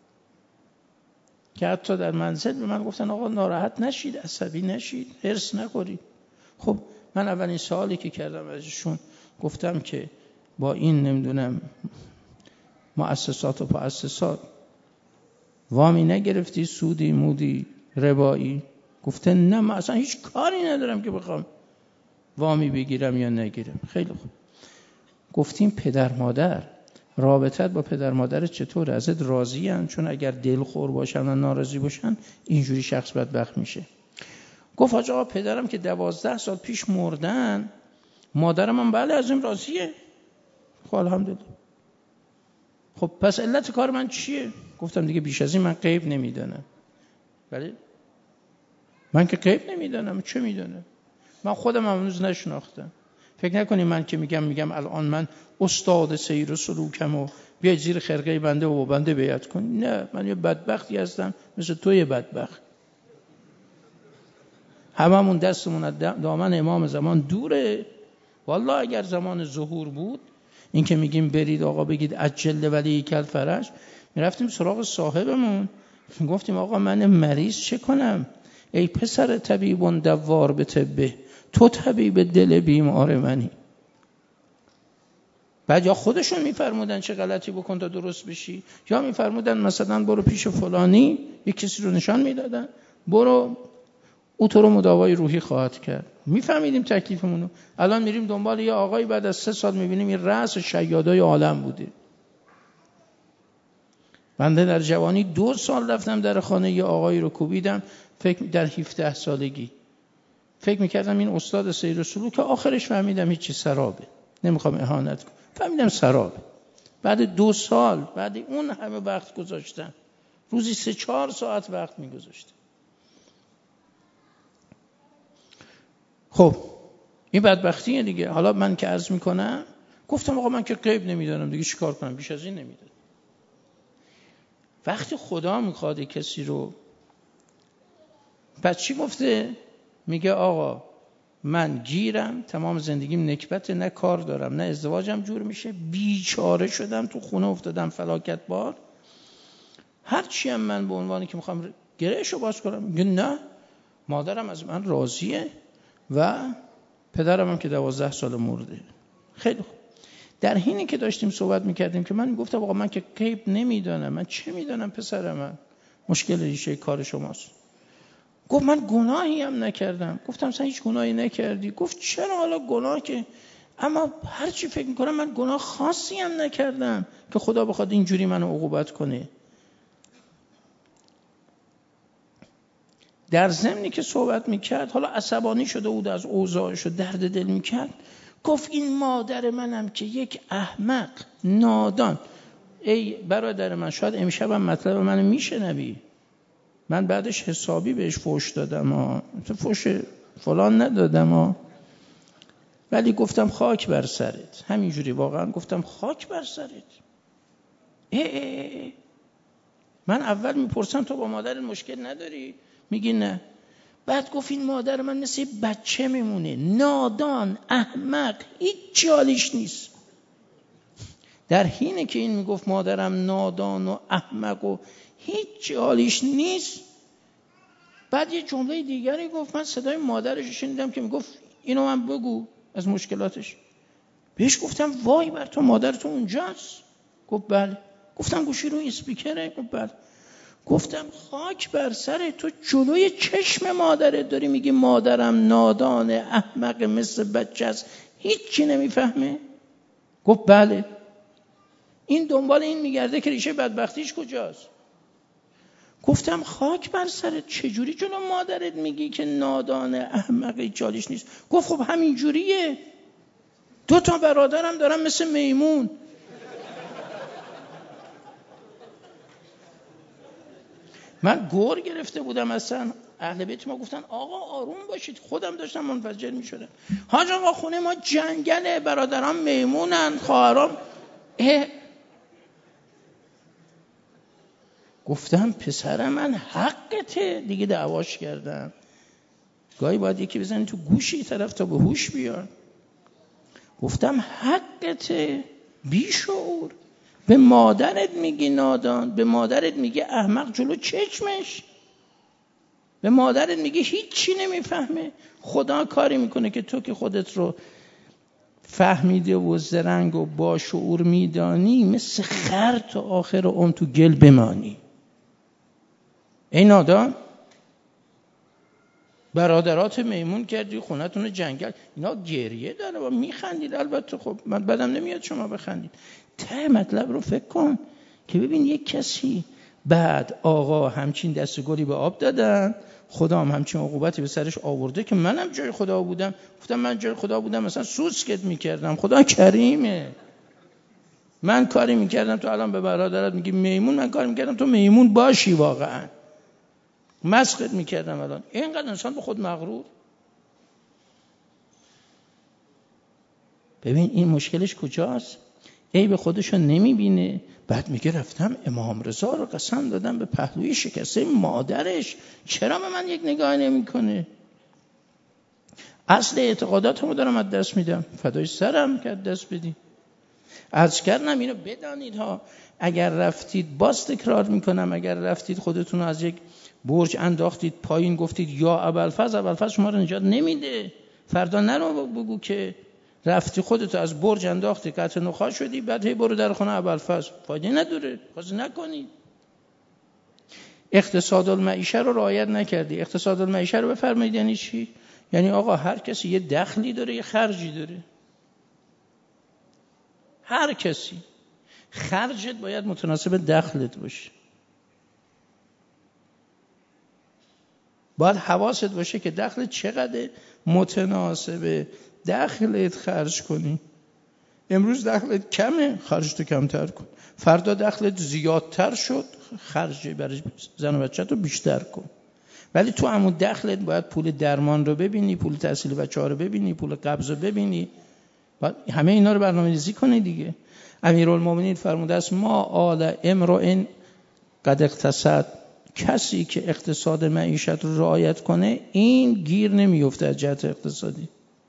که حتی در منزل به من گفتن آقا ناراحت نشید، عصبی نشید، هرس نخورید. خب من اولین سوالی که کردم ازشون گفتم که با این نمیدونم مؤسسات و مؤسسات وامی نگرفتی، سودی مودی ربایی؟ گفته نه من اصلا هیچ کاری ندارم که بخوام وامی بگیرم یا نگیرم. خیلی خوب. گفتیم پدر مادر، رابطت با پدر مادر چطوره؟ ازت راضی هن؟ چون اگر دلخور باشن و ناراضی باشن اینجوری شخص بدبخت میشه. گفت حاج آقا پدرم که دوازده سال پیش مردن، مادرم هم بله از این راضیه. خب الحمدلله. خب پس علت کار من چیه؟ گفتم دیگه بیش از این من غیب نمیدانم. بله من که غیب نمیدانم، چه میدانم؟ من خودم هنوز نشناختم. فکر نکنی من که میگم میگم الان من استاد سیر و سلوکم و بیاید زیر خرقه بنده و بنده بیعت کن. نه، من یه بدبختی هستم مثل توی بدبخت. هممون دستمون از دامن امام زمان دوره. والله اگر زمان ظهور بود، این که میگیم برید آقا بگید عجل ولی کل فرج، میرفتیم سراغ صاحبمون گفتیم آقا من مریض چه کنم؟ ای پسر طبیبون دوار به طبه، تو طبیب دل بیمار منی. بعد یا خودشون میفرمودن چه غلطی بکن تا درست بشی، یا میفرمودن مثلا برو پیش فلانی، یک کسی رو نشان میدادن برو او تو رو مداوای روحی خواهد کرد. میفهمیدیم تکلیفمونو. الان میریم دنبال یه آقایی بعد از سه سال میبینیم این رأس شیادای عالم بوده. بنده در جوانی دو سال رفتم در خانه یه آقایی رو کوبیدم، فکر در هفده سالگی فکر میکردم این استاد سیر و سلوک، که آخرش فهمیدم هیچی، سرابه. نمیخوام اهانت کنم، فهمیدم سرابه. بعد دو سال بعد اون همه وقت گذاشتن، روزی سه چهار ساعت وقت میگذاشتم. خب این بدبختیه دیگه. حالا من که عرض میکنم گفتم آقا من که غیب نمیدانم دیگه، چیکار کنم؟ بیش از این نمیدونم. وقتی خدا میخواد کسی رو، بعد چی گفته؟ میگه آقا من گیرم، تمام زندگیم نکبت، نه کار دارم نه ازدواجم جور میشه، بیچاره شدم، تو خونه افتادم فلاکت بار، هرچی هم من به عنوانی که میخوام گرهشو باز کنم، میگه نه مادرم از من راضیه و پدرم هم که دوازده سال مرده. خیلی خوب. در حینی که داشتیم صحبت میکردیم که من میگفتم آقا من که غیب نمیدانم، من چه میدانم پسر من مشکل ریشه کار شماست. گفت من گناهی هم نکردم. گفتم اصلا هیچ گناهی نکردی. گفت چرا حالا گناه که، اما هر چی فکر میکنم من گناه خاصی هم نکردم که خدا بخواد اینجوری منو عقوبت کنه. در ضمنی که صحبت میکرد، حالا عصبانی شده بود از اوضاعش و درد دل میکرد، گفت این مادر منم که یک احمق نادان. ای برادر من، شاید امشبم مطلب منو میشنوی، من بعدش حسابی بهش فوش دادم ها، فوش فلان ندادم ها، ولی گفتم خاک بر سرت، همینجوری واقعا گفتم خاک بر سرت. ای ای ای. من اول میپرسم تو با مادر مشکل نداری؟ میگی نه. بعد گفت این مادر من مثل بچه میمونه، نادان، احمق، هیچ جالیش نیست. در حینی که این میگفت مادرم نادان و احمق و هیچ جالیش نیست، بعد یه جمله دیگری گفت، من صدای مادرش شنیدم که میگفت اینو من بگو از مشکلاتش. بهش گفتم وای بر تو، مادر تو اونجاست؟ گفت بله. گفتم گوشی رو اسپیکره؟ گفت بله. گفتم خاک بر سر تو، جلوی چشم مادرت داری میگی مادرم نادان احمق مثل بچه است، هیچی نمیفهمه؟ گفت بله. این دنبال این میگرده که ریشه بدبختیش کجاست. گفتم خاک بر سرت، چجوری جلو مادرت میگی که نادان احمق جالیش نیست؟ گفت خب همین جوریه، دو تا برادرم دارم مثل میمون. من گور گرفته بودم اصلا. اهل بیت ما گفتن آقا آروم باشید، خودم داشتم منفجر میشدم. حاج آقا خونه ما جنگله، برادرام میمونن، خواهرام. گفتم پسر من حقته دیگه، دعواش کردم. گاهی باید یکی بزنی تو گوشی طرف تا به هوش بیاد. گفتم حقته، بی شعور. به مادرت میگی نادان، به مادرت میگی احمق جلو چشمش، به مادرت میگی هیچی نمیفهمه. خدا کاری میکنه که تو که خودت رو فهمیده و زرنگ و با شعور میدانی، مثل خر تا آخر عمر تو گل بمانی. ای نادان، برادرات میمون کردی، خونتون جنگل، اینا گریه داره و میخندید. البته خب من بدم نمیاد شما بخندید. ته مطلب رو فکر کن که ببین یک کسی بعد آقا همچین دست گلی به آب دادن، خدا هم همچین عقوبتی به سرش آورده که منم جای خدا بودم. گفتم من جای خدا بودم مثلا سوسکت میکردم. خدا کریمه. من کاری میکردم تو الان به برادرت میگی میمون، من کاری میکردم تو میمون باشی، واقعا مسخت میکردم. الان اینقدر انسان به خود مغرور. ببین این مشکلش کجاست؟ ای به خودشو نمیبینه. بعد میگه رفتم امام رضا رو قسم دادم به پهلوی شکسته مادرش، چرا به من یک نگاه نمیکنه؟ اصل اعتقاداتمو دارم از دست میدم، فدای سرم که از دست بدی. عرض کردم اینو بدانید ها، اگر رفتید، باز تکرار میکنم، اگر رفتید خودتون از یک برج انداختید پایین، گفتید یا ابوالفضل، ابوالفضل شما رو نجات نمیده. فردا نرو بگو که رفتی خودتو از برج انداختی، قطع نخاع شدی، بعد هی برو در خونه ابوالفضل. فایده نداره، خواست نکنید. اقتصاد المعیشه رو رعایت نکردی. اقتصاد المعیشه رو بفرمایید یعنی چی؟ یعنی آقا هر کسی یه دخلی داره، یه خرجی داره. هر کسی خرجت باید متناسب دخلت باشه. باید حواست باشه که دخلت چقدر متناسب دخلت خرج کنی. امروز دخلت کمه، خرجتو کمتر کن. فردا دخلت زیادتر شد، خرج برای زن و بچه تو بیشتر کن. ولی تو همون دخلت باید پول درمان رو ببینی، پول تحصیل بچه‌ها رو ببینی، پول قبض رو ببینی. باید همه اینا رو برنامه‌ریزی کنی دیگه. امیرالمومنین فرموده است ما آل امرئ قد اقتصد، کسی که اقتصاد معیشت رو رعایت کنه این گیر نمیفته از جهت اقتصادی.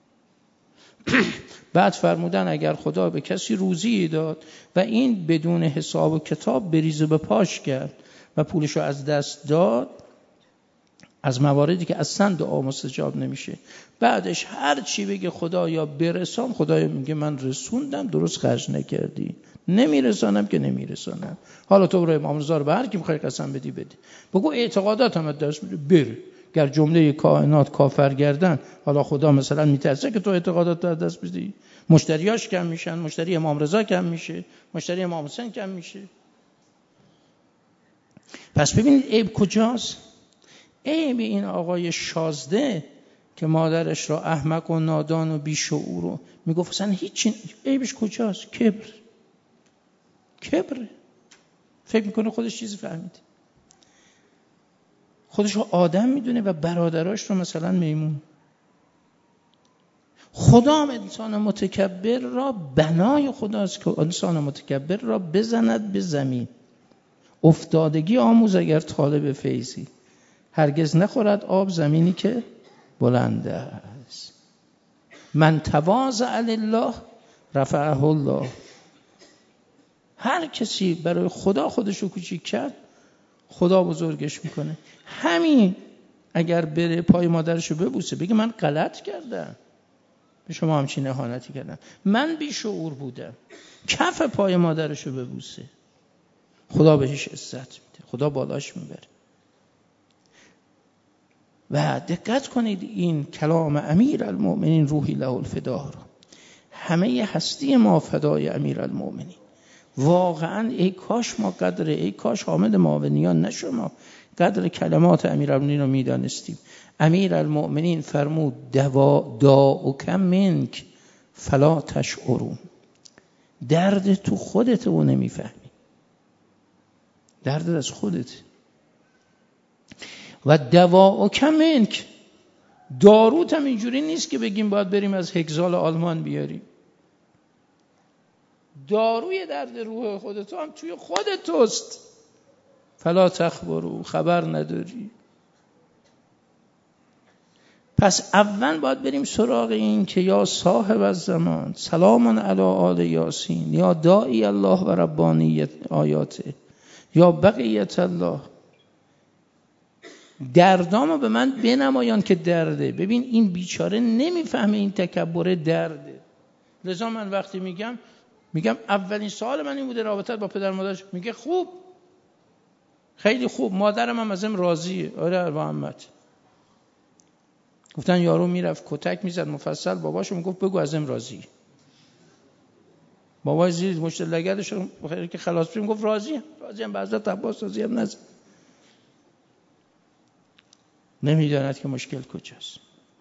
بعد فرمودن اگر خدا به کسی روزی داد و این بدون حساب و کتاب بریزه به پاش کرد و پولشو از دست داد، از مواردی که اصلا دعا مستجاب نمیشه، بعدش هر چی بگه خدایا برسان، خدایا میگه من رسوندم، درست خرج نکردی. نمیرسانم که نمیرسانم. حالا تو برو امام رضا رو به هر کی میخوای قسم بدی بدی، بگو اعتقادات هم دست میده بره. گر جمله کائنات کافر گردن، حالا خدا مثلا میترسه که تو اعتقادات رو دست بدی؟ مشتریاش کم میشن، مشتری امام رضا کم میشه، مشتری امام حسین کم میشه. پس ببینید عیب کجاست؟ عیب این آقای شازده که مادرش را احمق و نادان و بیشعور رو میگفت اصلا هیچی. عیبش کجاست؟ کبر. کبر. فکر میکنه خودش چیزی فهمید، خودش رو آدم میدونه و برادراش رو مثلا میمون. خدا هم انسان متکبر را بنای خداست که انسان متکبر را بزند به زمین. افتادگی آموز اگر طالب فیضی، هرگز نخورد آب زمینی که بلند است. من تواضع لله رفعه الله. هر کسی برای خدا خودش رو کوچیک کرد، خدا بزرگش میکنه. همین اگر بره پای مادرش رو ببوسه، بگه من غلط کردم، به شما همچین اهانتی کردم، من بیشعور بودم، کف پای مادرش رو ببوسه، خدا بهش عزت میده، خدا بالاش میبره. و دقت کنید این کلام امیرالمومنین روحی له الفدا رو، همه هستی ما فدای امیرالمومنین. واقعا ای کاش ما قدر، ای کاش حامد معاونیان نشما قدر کلمات امیرالمومنین رو میدانستیم. امیرالمومنین فرمود دوا داؤک منک فلا تشعرون. درد تو خودت و نمیفهمی، درد از خودت. و دواؤک منک، داروت هم اینجوری نیست که بگیم باید بریم از هگزال آلمان بیاریم. داروی درد روح خودت هم توی خودت توست. فلا تخبرو، خبر نداری. پس اول باید بریم سراغ این که یا صاحب الزمان سلام علی آل یاسین، یا داعی الله و ربانیت آیاته، یا بقیت الله، دردامو به من بنمایان که درده. ببین این بیچاره نمیفهمه این تکبر درده. لذا من وقتی میگم میگم اولین سوال من این بوده رابطت با پدر مادرش، میگه خوب، خیلی خوب، مادرم هم ازم راضیه. آره محمد. گفتن یارو میرفت کتک میزد مفصل، باباشو میگفت بگو ازم راضی. بابا زیر مشت لگدش بخیر که خلاص بشیم، گفت راضی، راضی هم به حضرت عباس راضی هم نزد. نمیداند که مشکل کجاست.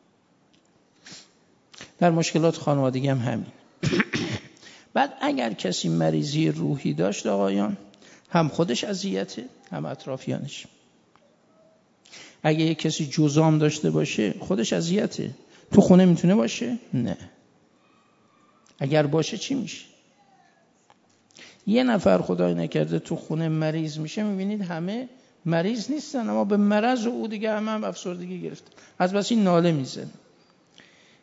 در مشکلات خانوادگی هم همین. بعد اگر کسی مریضی روحی داشت آقایان، هم خودش اذیته هم اطرافیانش. اگه یک کسی جزام داشته باشه خودش اذیته. تو خونه میتونه باشه؟ نه. اگر باشه چی میشه؟ یه نفر خدای نکرده تو خونه مریض میشه، میبینید همه مریض نیستن اما به مرض و او دیگه همه هم افسردگی گرفت، از بس این ناله میزن.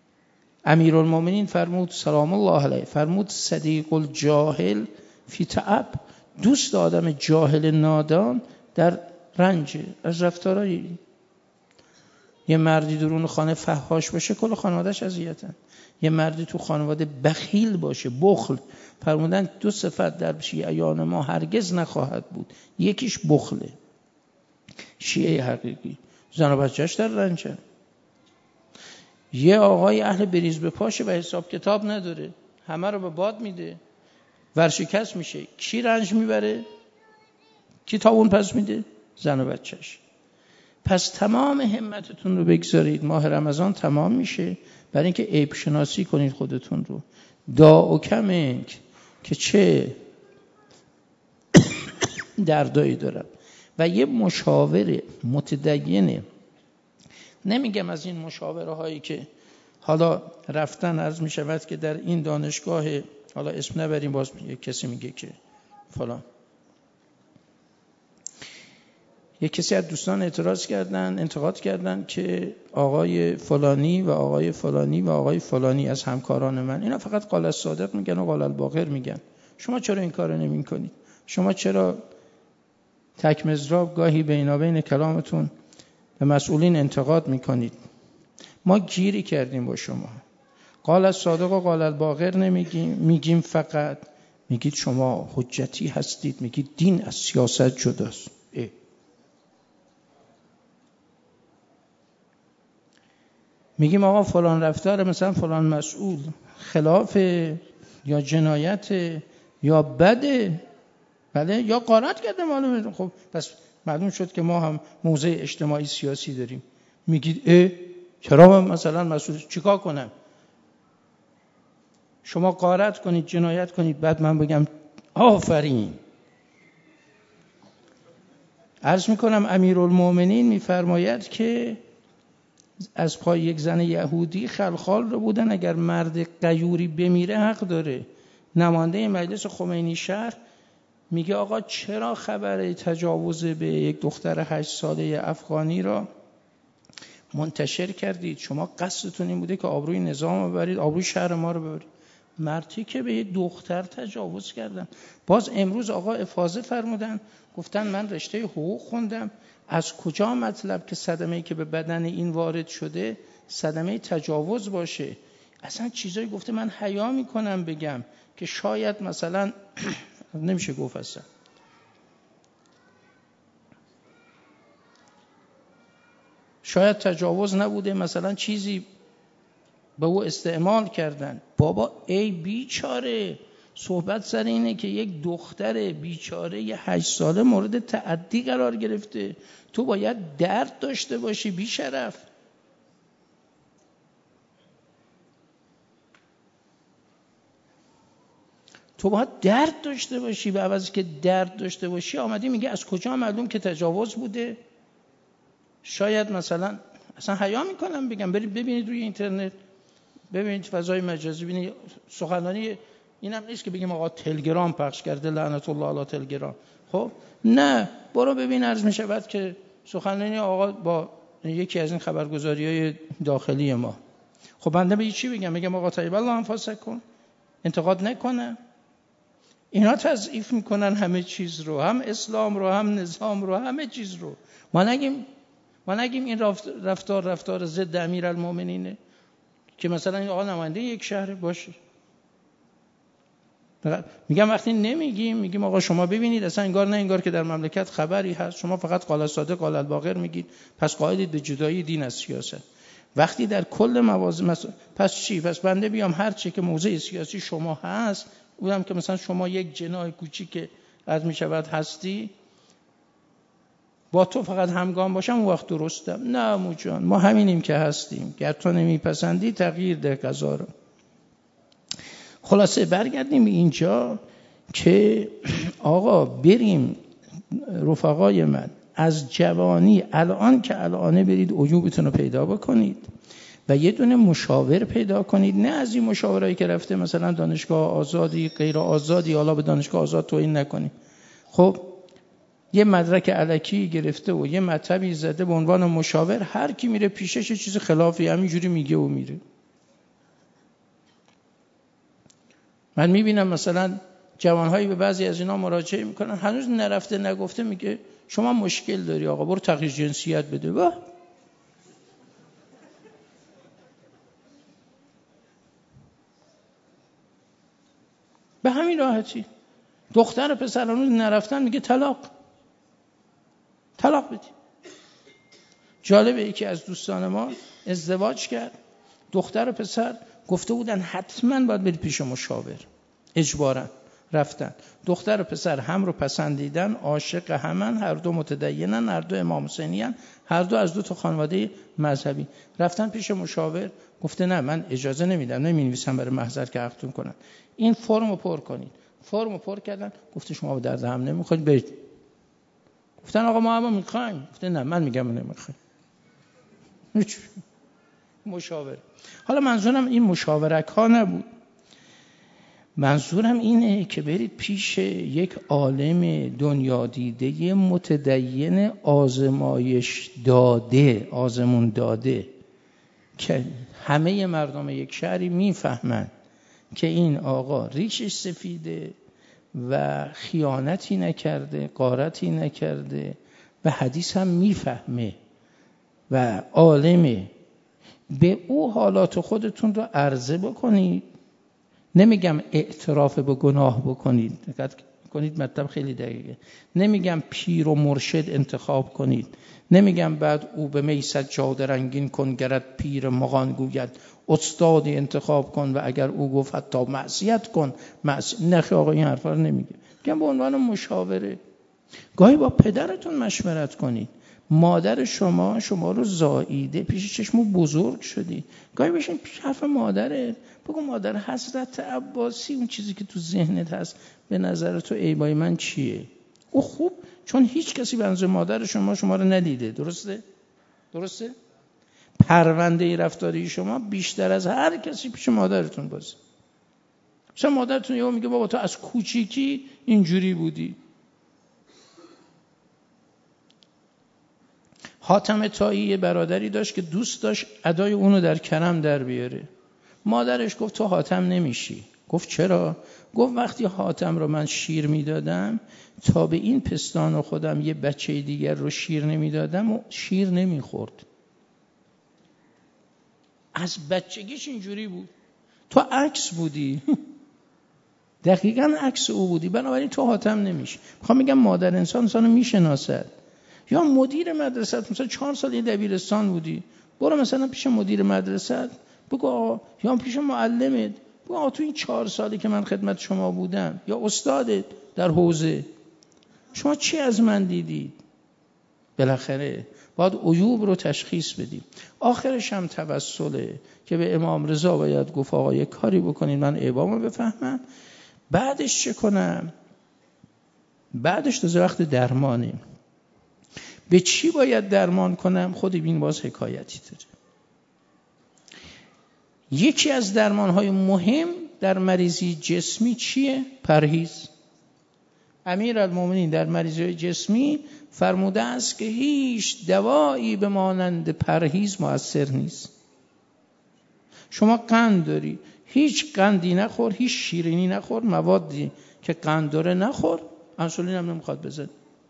امیرالمومنین فرمود سلام الله علیه، فرمود صدیق الجاهل فی تعب، دوست آدم جاهل نادان در رنج از رفتارای یه مردی درون خانه فحاش باشه کل خانواده‌اش اذیتن، یه مردی تو خانواده بخیل باشه، بخل، فرمودن دو صفت در شیعیان ما هرگز نخواهد بود، یکیش بخله. شیعه حقیقی زن و بچه‌اش در رنجن. یه آقای اهل بریز به پاشه و حساب کتاب نداره، همه رو به باد میده، ورشکست میشه، کی رنج میبره؟ کی تاون پس میده؟ زن و بچه‌اش. پس تمام همتتون رو بگذارید، ماه رمضان تمام میشه، برای اینکه عیب شناسی کنید خودتون رو. دا و کمک که چه دردایی دارم. و یه مشاور متدینه، نمیگم از این مشاوره هایی که حالا رفتن عرض میشود که در این دانشگاه، حالا اسم نبریم، باز کسی میگه که فلان، یک کسی از دوستان اعتراض کردن، انتقاد کردن که آقای فلانی و آقای فلانی و آقای فلانی از همکاران من اینا فقط قال الصادق میگن و قال الباقر میگن، شما چرا این کارو نمی کنید؟ شما چرا تک مضراب گاهی بینابین کلامتون به مسئولین انتقاد میکنید؟ ما گیری کردیم با شما، قال الصادق و قال الباقر نمیگیم، میگیم فقط میگید شما حجتی هستید، میگید دین از سیاست جداست. اه. میگیم آقا فلان رفتار مثلا فلان مسئول خلاف یا جنایت یا بده، بله، یا غارت کرده معلومه، خب پس معلوم شد که ما هم موضع اجتماعی سیاسی داریم. میگید اه چرا مثلا مسئول چیکار کنم؟ شما غارت کنید، جنایت کنید، بعد من بگم آفرین. عرض میکنم امیرالمومنین میفرماید که از پای یک زن یهودی خلخال رو بودن، اگر مرد غیوری بمیره حق داره. نماینده مجلس خمینی شهر میگه آقا چرا خبر تجاوز به یک دختر هشت ساله افغانی را منتشر کردید؟ شما قصدتون این بوده که آبروی نظام رو ببرید، آبروی شهر ما رو ببرید. مردی که به یک دختر تجاوز کردن. باز امروز آقا افاضه فرمودن، گفتن من رشته حقوق خوندم، از کجا مطلب که صدمه‌ای که به بدن این وارد شده صدمه تجاوز باشه؟ اصلا چیزایی گفته من حیا میکنم بگم که شاید مثلا نمیشه گفت اصلا. شاید تجاوز نبوده، مثلا چیزی به او استعمال کردن. بابا ای بیچاره، صحبت سر اینه که یک دختر بیچاره یه هشت ساله مورد تعدی قرار گرفته، تو باید درد داشته باشی بی شرف. تو باید درد داشته باشی، به عوضی که درد داشته باشی آمدی میگه از کجا معلوم که تجاوز بوده؟ شاید مثلا اصلا حیا میکنم بگم، برید ببینید روی اینترنت، ببینید فضای مجازی، ببینید سخنرانی. اینم نیست که بگیم آقا تلگرام پخش کرده لعنت الله علی تلگرام، خب نه، برو ببین. عرض میشود که سخنرانی آقا با یکی از این خبرگزاری‌های داخلی ما. خب بنده به چی بگم؟ بگم آقا طیب الله انفاسکم، انتقاد نکنه؟ اینا تضعیف میکنن همه چیز رو، هم اسلام رو، هم نظام رو، همه چیز رو. ما نگیم ما نگیم این رفتار رفتار ضد امیرالمومنینه که مثلا این آقا نماینده یک شهر باشه. میگم وقتی نمیگیم، میگیم آقا شما ببینید اصلا انگار نه انگار که در مملکت خبری هست، شما فقط قال الصادق قال الباقر میگید، پس قائلید به جدایی دین از سیاست. وقتی در کل موازی مس... پس چی؟ پس بنده بیام هر چی که موضع سیاسی شما هست، بودم که مثلا شما یک جناح کوچیک از میشود هستی، با تو فقط همگام باشم اون وقت درستم. نه مو جان، ما همینیم که هستیم، گر تو نمیپسندی تغییر ده قضا رو. خلاصه برگردیم اینجا که آقا بریم رفقای من، از جوانی الان که الانه برید عیوبتون رو پیدا بکنید و یه دونه مشاور پیدا کنید، نه از این مشاورایی که رفته مثلا دانشگاه آزادی غیر آزادی، حالا به دانشگاه آزاد توهین نکنید. خب یه مدرک الکی گرفته و یه مطلبی زده به عنوان مشاور، هر کی میره پیشش یه چیز خلافی همینجوری میگه و میره. من میبینم مثلا جوانهایی به بعضی از اینا مراجعه میکنن، هنوز نرفته نگفته میگه شما مشکل داری آقا، برو تغییر جنسیت بده. واه، به همین راحتی. دختر پسر هنوز نرفتن میگه طلاق طلاق بدی. جالبه یکی از دوستان ما ازدواج کرد، دختر و پسر گفته بودن حتما باید برید پیش مشاور، اجبارا رفتن. دختر و پسر هم رو پسندیدن، عاشق همن، هر دو متدینن، هر دو امام حسینیان، هر دو از دو تا خانواده مذهبی. رفتن پیش مشاور، گفته نه من اجازه نمیدم، نمی‌نویسم برای محضر که عقدتون کنن، این فرمو پر کنید. فرمو پر کردن، گفته شما به درد هم نمیخورید برید. گفتن آقا ما هم میخوایم. گفته نه من میگم نمیخوایم. مشاور. حالا منظورم این مشاورک ها نبود، منظورم اینه که برید پیش یک عالم دنیا دیده متدین آزمایش داده، آزمون داده، که همه مردم یک شهری میفهمن که این آقا ریشش سفیده و خیانتی نکرده، غارتی نکرده و حدیث هم میفهمه و عالمه. به او حالات خودتون رو عرضه بکنید. نمیگم اعتراف به گناه بکنید، دقت کنید مطلب خیلی دقیقه. نمیگم پیر و مرشد انتخاب کنید، نمیگم بعد او به می سجاده رنگین کن گرت پیر مغان گوید استادی انتخاب کن و اگر او گفت حتی معصیت کن معصیت. نخی آقا این حرفا رو نمیگه. میگم به عنوان مشاوره گاهی با پدرتون مشورت کنید. مادر شما شما رو زاییده، پیش چشم بزرگ شدی، گاهی بشین پیش حرف مادرت بگو مادر حضرت عباسی اون چیزی که تو ذهنت هست به نظر تو عیبای من چیه؟ او خوب، چون هیچ کسی بنظر مادر شما شما رو ندیده. درسته؟ درسته؟ پرونده رفتاری شما بیشتر از هر کسی پیش مادرتون بازه. مثلا مادرتون یهو میگه بابا تو از کوچیکی اینجوری بودی. حاتم طایی برادری داشت که دوست داشت ادای اونو در کرم در بیاره. مادرش گفت تو حاتم نمیشی. گفت چرا؟ گفت وقتی حاتم رو من شیر میدادم تا به این پستان خودم یه بچه دیگر رو شیر نمیدادم و شیر نمیخورد. از بچگیش اینجوری بود. تو عکس بودی. دقیقاً عکس او بودی، بنابراین تو حاتم نمیشی. میخوام میگم مادر انسان انسانو میشناسد. یا مدیر مدرسه، مثلا چهار سال این دبیرستان بودی، برو مثلا پیش مدیر مدرسه بگو آقا، یا پیش معلمت بگو آقا تو این چهار سالی که من خدمت شما بودم، یا استادت در حوزه، شما چی از من دیدید؟ بالاخره باید عیوب رو تشخیص بدیم. آخرش هم توسله که به امام رضا باید گفت آقا یک کاری بکنید من عیبامو بفهمم. بعدش چه کنم؟ بعدش تازه وقت درمانه. به چی باید درمان کنم؟ خود بین باز حکایتی داره. یکی از درمانهای مهم در مریضی جسمی چیه؟ پرهیز. امیرالمومنین در مریضی جسمی فرموده است که هیچ دوایی به مانند پرهیز مؤثر نیست. شما قند داری، هیچ قندی نخور، هیچ شیرینی نخور، موادی که قند داره نخور، انسولین هم نمیخواد بزن.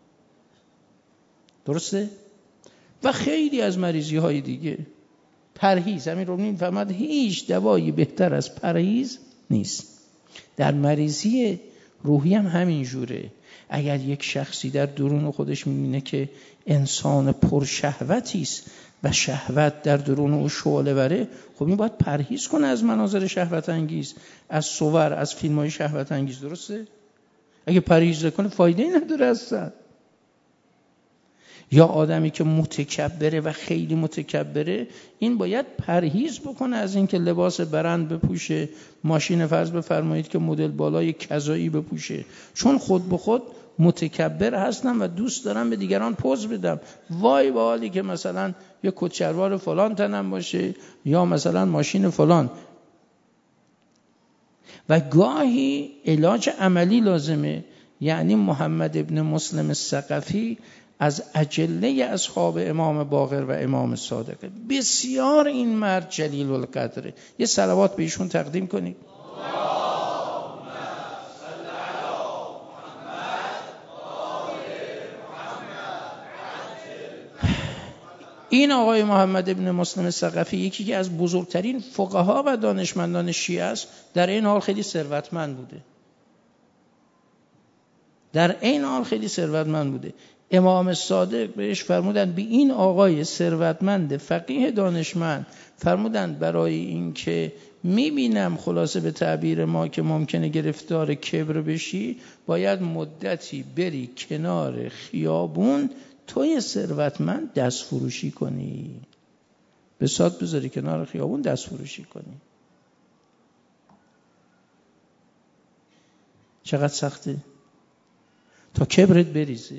درسته؟ و خیلی از مریضی های دیگه پرهیز. امیرالمومنین فرمود هیچ دوایی بهتر از پرهیز نیست. در مریضی روحی هم همین جوره. اگر یک شخصی در درون خودش می‌بینه که انسان پرشهوتی است و شهوت در درون او شعله وره، خب این باید پرهیز کنه از مناظر شهوت انگیز، از صور، از فیلم‌های شهوت انگیز. درسته؟ اگه پرهیز کنه فایده‌ای نداره اصلا. یا آدمی که متکبره و خیلی متکبره، این باید پرهیز بکنه از این که لباس برند بپوشه، ماشین فرض بفرمایید که مدل بالای کذایی بپوشه، چون خود به خود متکبر هستم و دوست دارم به دیگران پوز بدم. وای به حالی که مثلا یه کچروار فلان تنم باشه یا مثلا ماشین فلان. و گاهی علاج عملی لازمه. یعنی محمد ابن مسلم الثقفی از اجله اصحاب امام باقر و امام صادق، بسیار این مرد جلیل القدره. یه صلوات به ایشون تقدیم کنید. این آقای محمد ابن مسلم ثقفی یکی که از بزرگترین فقها و دانشمندان شیعه است، در این حال خیلی ثروتمند بوده. در این حال خیلی ثروتمند بوده. امام صادق بهش فرمودن، به این آقای ثروتمند فقیه دانشمند فرمودن برای این که میبینم خلاصه به تعبیر ما که ممکنه گرفتار کبر بشی، باید مدتی بری کنار خیابون توی ثروتمند دست فروشی کنی، بساط بذاری کنار خیابون دست فروشی کنی. چقدر سخته تا کبرت بریزه.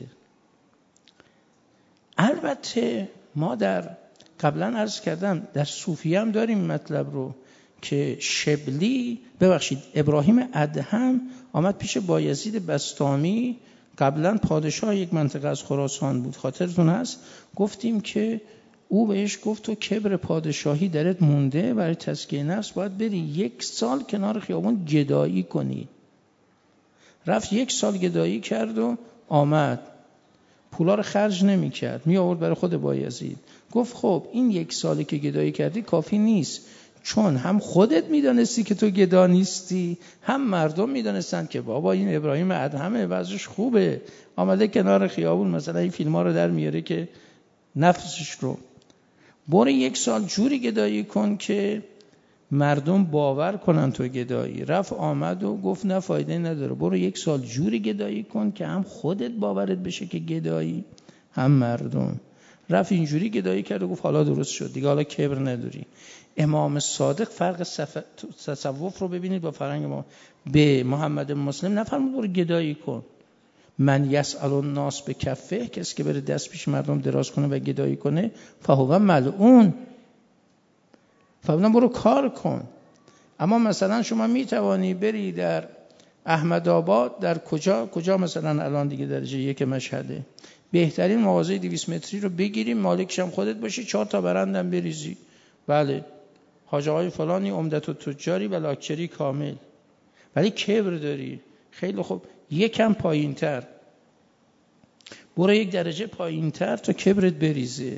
البته ما در قبلا عرض کردم در صوفیه هم داریم مطلب رو که شبلی ببخشید ابراهیم ادهم آمد پیش بایزید بسطامی، قبلا پادشاه یک منطقه از خراسان بود، خاطرتون هست؟ گفتیم که او بهش گفت تو کبر پادشاهی درت مونده، برای تزکیه نفس باید بری یک سال کنار خیابون گدایی کنی. رفت یک سال گدایی کرد و آمد، پولا رو خرج نمی کرد، می آورد برای خود بایزید. گفت خب این یک سالی که گدایی کردی کافی نیست، چون هم خودت میدانستی که تو گدا نیستی، هم مردم میدانستند که بابا این ابراهیم ادهمه وضعش خوبه، آمده کنار خیابون مثلا این فیلم ها رو در میاره که نفسش رو. برو یک سال جوری گدایی کن که مردم باور کنن تو گدایی. رفت آمد و گفت نه فایده نداره، برو یک سال جوری گدایی کن که هم خودت باورت بشه که گدایی، هم مردم. رفت اینجوری گدایی کرد و گفت حالا درست شد دیگه، حالا کبر نداری. امام صادق فرق صف... تصوف رو ببینید با فرهنگ ما. به محمد مسلم نفرمود برو گدایی کن. من یسأل الناس به کفه، کسی که بره دست پیش مردم دراز کنه و گدایی کنه فهو ملعون، فرمودن برو کار کن. اما مثلا شما میتوانی بری در احمد آباد، در کجا کجا مثلا الان دیگه درجه یک مشهده، بهترین مغازه دویست متری رو بگیری، مالکش هم خودت باشی، چهار تا برندم بریزی، بله حاج آقای فلانی عمدت التجاری و لاکچری کامل، ولی کبر داری. خیلی خوب، یکم پایین‌تر برو، یک درجه پایین‌تر تا کبرت بریزه،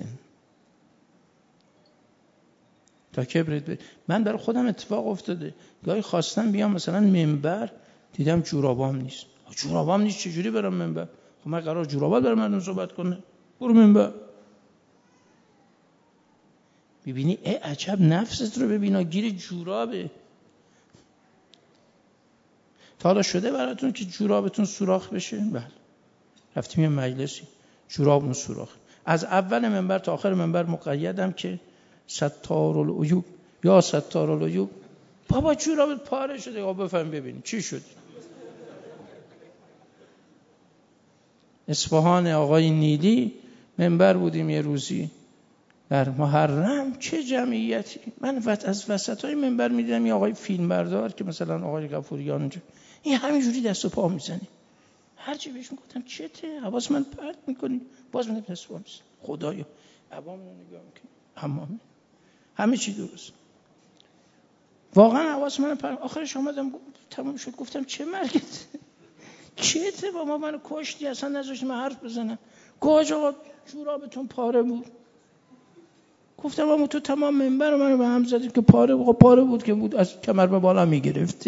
تا کبرت بریزه. من برای خودم اتفاق افتاده، گاهی خواستم بیام مثلا منبر، دیدم جورابام نیست. جورابام نیست چجوری برم منبر؟ خب من قرار جورابات برام مردم صحبت کنه، برو منبر. ببینی ای عجب، نفست رو ببینا گیر جورابه. تا حالا شده براتون که جورابتون سوراخ بشه؟ بله، رفتیم یه مجلسی جورابمون سوراخ، از اول منبر تا آخر منبر مقیدم که ستار العیوب یا ستار العیوب. بابا جورابت پاره شده، آقا بفهم ببینیم چی شد. اصفهان آقای نیلی منبر بودیم یه روزی در محرم، چه جمعیتی. من از وسطای منبر میدیدم یه آقای فیلمبردار که مثلا آقای غفوریان اونجا، این همینجوری دست و پا میزنه، هر چی بهش میگفتم چته، حواس من پرت میکنی، باز من دست و پا میزنه. خدایا عبام رو نگاه میکنی، حمامه، همه چی درست. واقعا حواس من پرت. آخرش اومدم تمام شد، گفتم چه مرگت، چته بابا، منو کشتی، اصلا نذاشتی من حرف بزنم. گفت آقا جورابتون پاره بود. گفتم اما تو تمام منبر منو به هم زدی که پاره بود. پاره بود که بود، از کمر به بالا میگرفتی.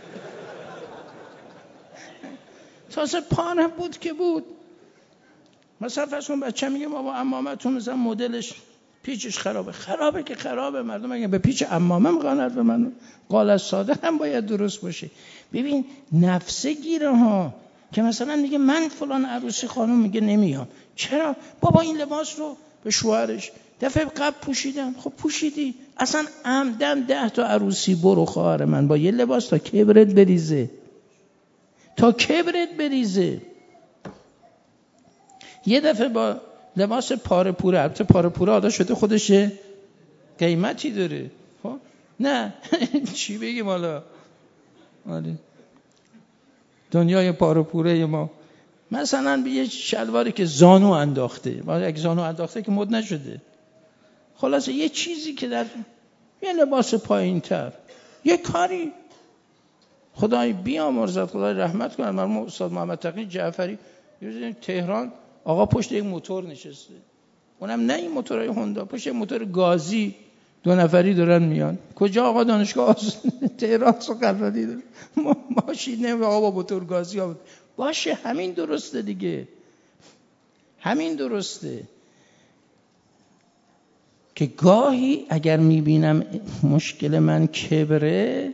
تازه پاره بود که بود. مثلا فرض کن بچه میگه بابا عمامتون مثلا مدلش پیچش خرابه. خرابه که خرابه، مردم اگه به پیچ عمامه میخوان به من قال صادق هم باید درست باشه. ببین نفسه گیره ها، که مثلا میگه من فلان عروسی خانم میگه نمیام. چرا؟ بابا این لباس رو به شوهرش دفعه قبل پوشیدم. خب پوشیدی، اصلا عمدن ده تا عروسی برو خواهر من با یه لباس تا کبرت بریزه، تا کبرت بریزه. یه دفعه با لباس پاره پوره، البته پاره پوره آدا شده خودشه قیمتی داره، خب نه چی بگیم حالا، دنیای پاره پوره ما. مثلا به یه شلواری که زانو انداخته، اگه زانو انداخته که مد نشده، خلاصه یه چیزی که در یه لباس پایین تر، یه کاری. خدای بیامرزد، خدای رحمت کنه. مرحوم استاد محمد تقی جعفری تهران، آقا پشت یک موتور نشسته، اونم نه این موتورهای هوندا، پشت موتور گازی دو نفری دارن میان. کجا آقا دانشگاه تهران سخنرانی داره، ماشینه آقا با موتور گازی آمد. باشه همین درسته دیگه، همین درسته که گاهی اگر میبینم مشکل من کبره،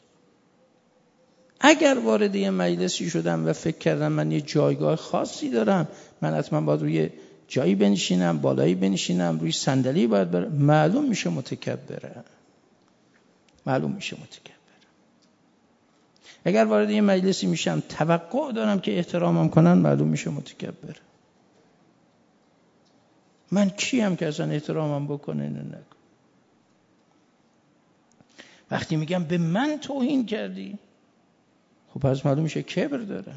اگر وارد یه مجلسی شدم و فکر کردم من یه جایگاه خاصی دارم، من حتما باید روی جایی بنشینم، بالایی بنشینم، روی صندلی باید برم، معلوم میشه متکبره، معلوم میشه متکبره. اگر وارد یه مجلسی میشم توقع دارم که احترامم کنن، معلوم میشه متکبره. من کیم که اصلا احترامم بکنه نه نکن؟ وقتی میگم به من توهین کردی، خب پس معلوم میشه کبر داره،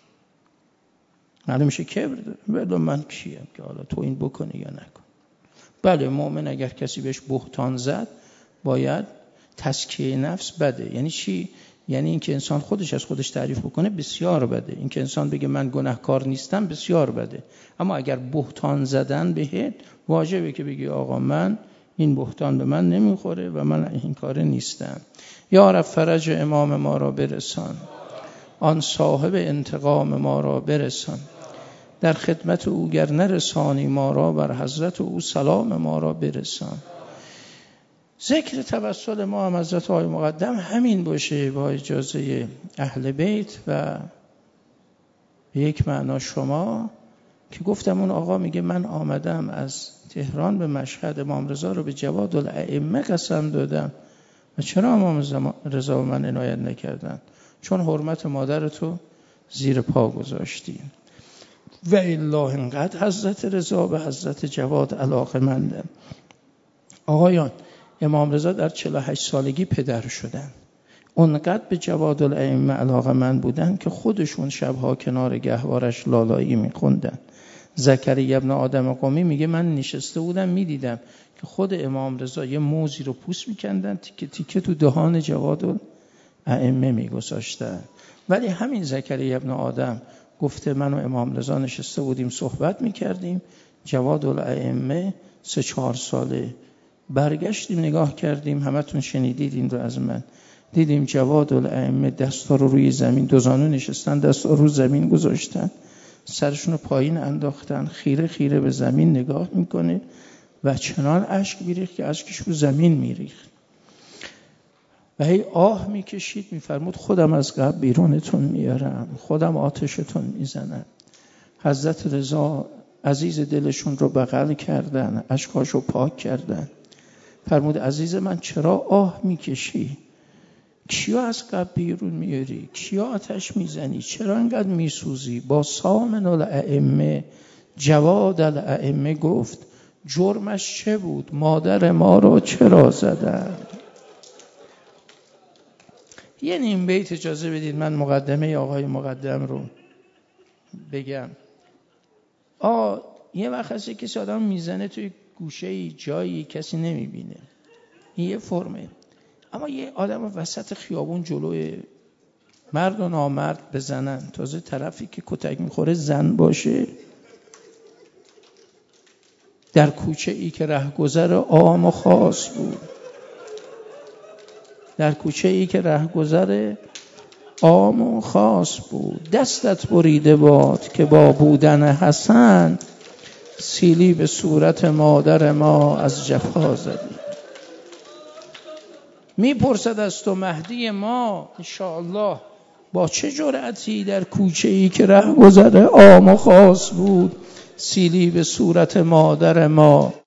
معلوم میشه کبر داره. ولی من کیم که حالا توهین بکنه یا نکن؟ بله مؤمن اگر کسی بهش بهتان زد باید تزکیه نفس بده. یعنی چی؟ یعنی اینکه انسان خودش از خودش تعریف بکنه بسیار بده، اینکه انسان بگه من گناهکار نیستم بسیار بده. اما اگر بهتان زدن بهت، واجبه که بگی آقا من این بهتان به من نمیخوره و من این کار نیستم. یا رب فرج امام ما را برسان، آن صاحب انتقام ما را برسان. در خدمت او گر نرسانی ما را، بر حضرت او سلام ما را برسان. ذکر توسل ما هم حضرت آقای مقدم همین باشه با اجازه اهل بیت و به یک معنا شما، که گفتم اون آقا میگه من آمدم از تهران به مشهد، امام رضا رو به جواد الائمه قسم دادم. و چرا امام رضا من عنایت نکردن؟ چون حرمت مادرتو زیر پا گذاشتی. و الا انقدر حضرت رضا به حضرت جواد علاقه‌مندن. آقایان، امام رضا در چهل و هشت سالگی پدر شدن. اونقدر به جواد الائمه علاقه‌مند بودن که خودشون شبها کنار گهوارش لالایی میخوندن. زکریا ابن آدم قمی میگه من نشسته بودم میدیدم که خود امام رضا یه موزی رو پوست میکندن، تیکه تیکه تو دهان جواد الائمه میگذاشتن. ولی همین زکریا ابن آدم گفته من و امام رضا نشسته بودیم صحبت میکردیم، جواد الائمه سه چهار ساله، برگشتیم نگاه کردیم، همتون شنیدید این رو از من، دیدیم جواد الائمه دستا رو روی زمین، دو زانو نشستن، دستا رو زمین گذاشتن، سرشون رو پایین انداختن، خیره خیره به زمین نگاه میکنه و چنان اشک میریخت که اشکش رو زمین میریخت و هی آه میکشید، میفرمود خودم از قبر بیرونتون میارم، خودم آتشتون میزنم. حضرت رضا عزیز دلشون رو بغل کردن، اشکاشو پاک کردن. فرمود عزیز من چرا آه میکشی؟ کیا از قبر بیرون میاری؟ کیا آتش میزنی؟ چرا انقدر میسوزی؟ با سامن الائمه جواد الائمه گفت جرمش چه بود؟ مادر ما رو چرا زدن؟ یه نیم بیت اجازه بدید من مقدمه آقای مقدم رو بگم. آقا یه وقت هستی کسی آدم میزنه توی گوشه جایی کسی نمیبینه، این یه فرمه. اما یه آدم وسط خیابون جلوی مرد و نامرد بزنن، تازه طرفی که کتک میخوره زن باشه، در کوچه ای که رهگذر عام و خاص بود، در کوچه ای که رهگذر عام و خاص بود، دستت بریده باد که با بودن حسن سیلی به صورت مادر ما از جفا زدی. میپرسد از تو مهدی ما انشاءالله با چه جرأتی در کوچه ای که رهگذر عام و خاص بود سیلی به صورت مادر ما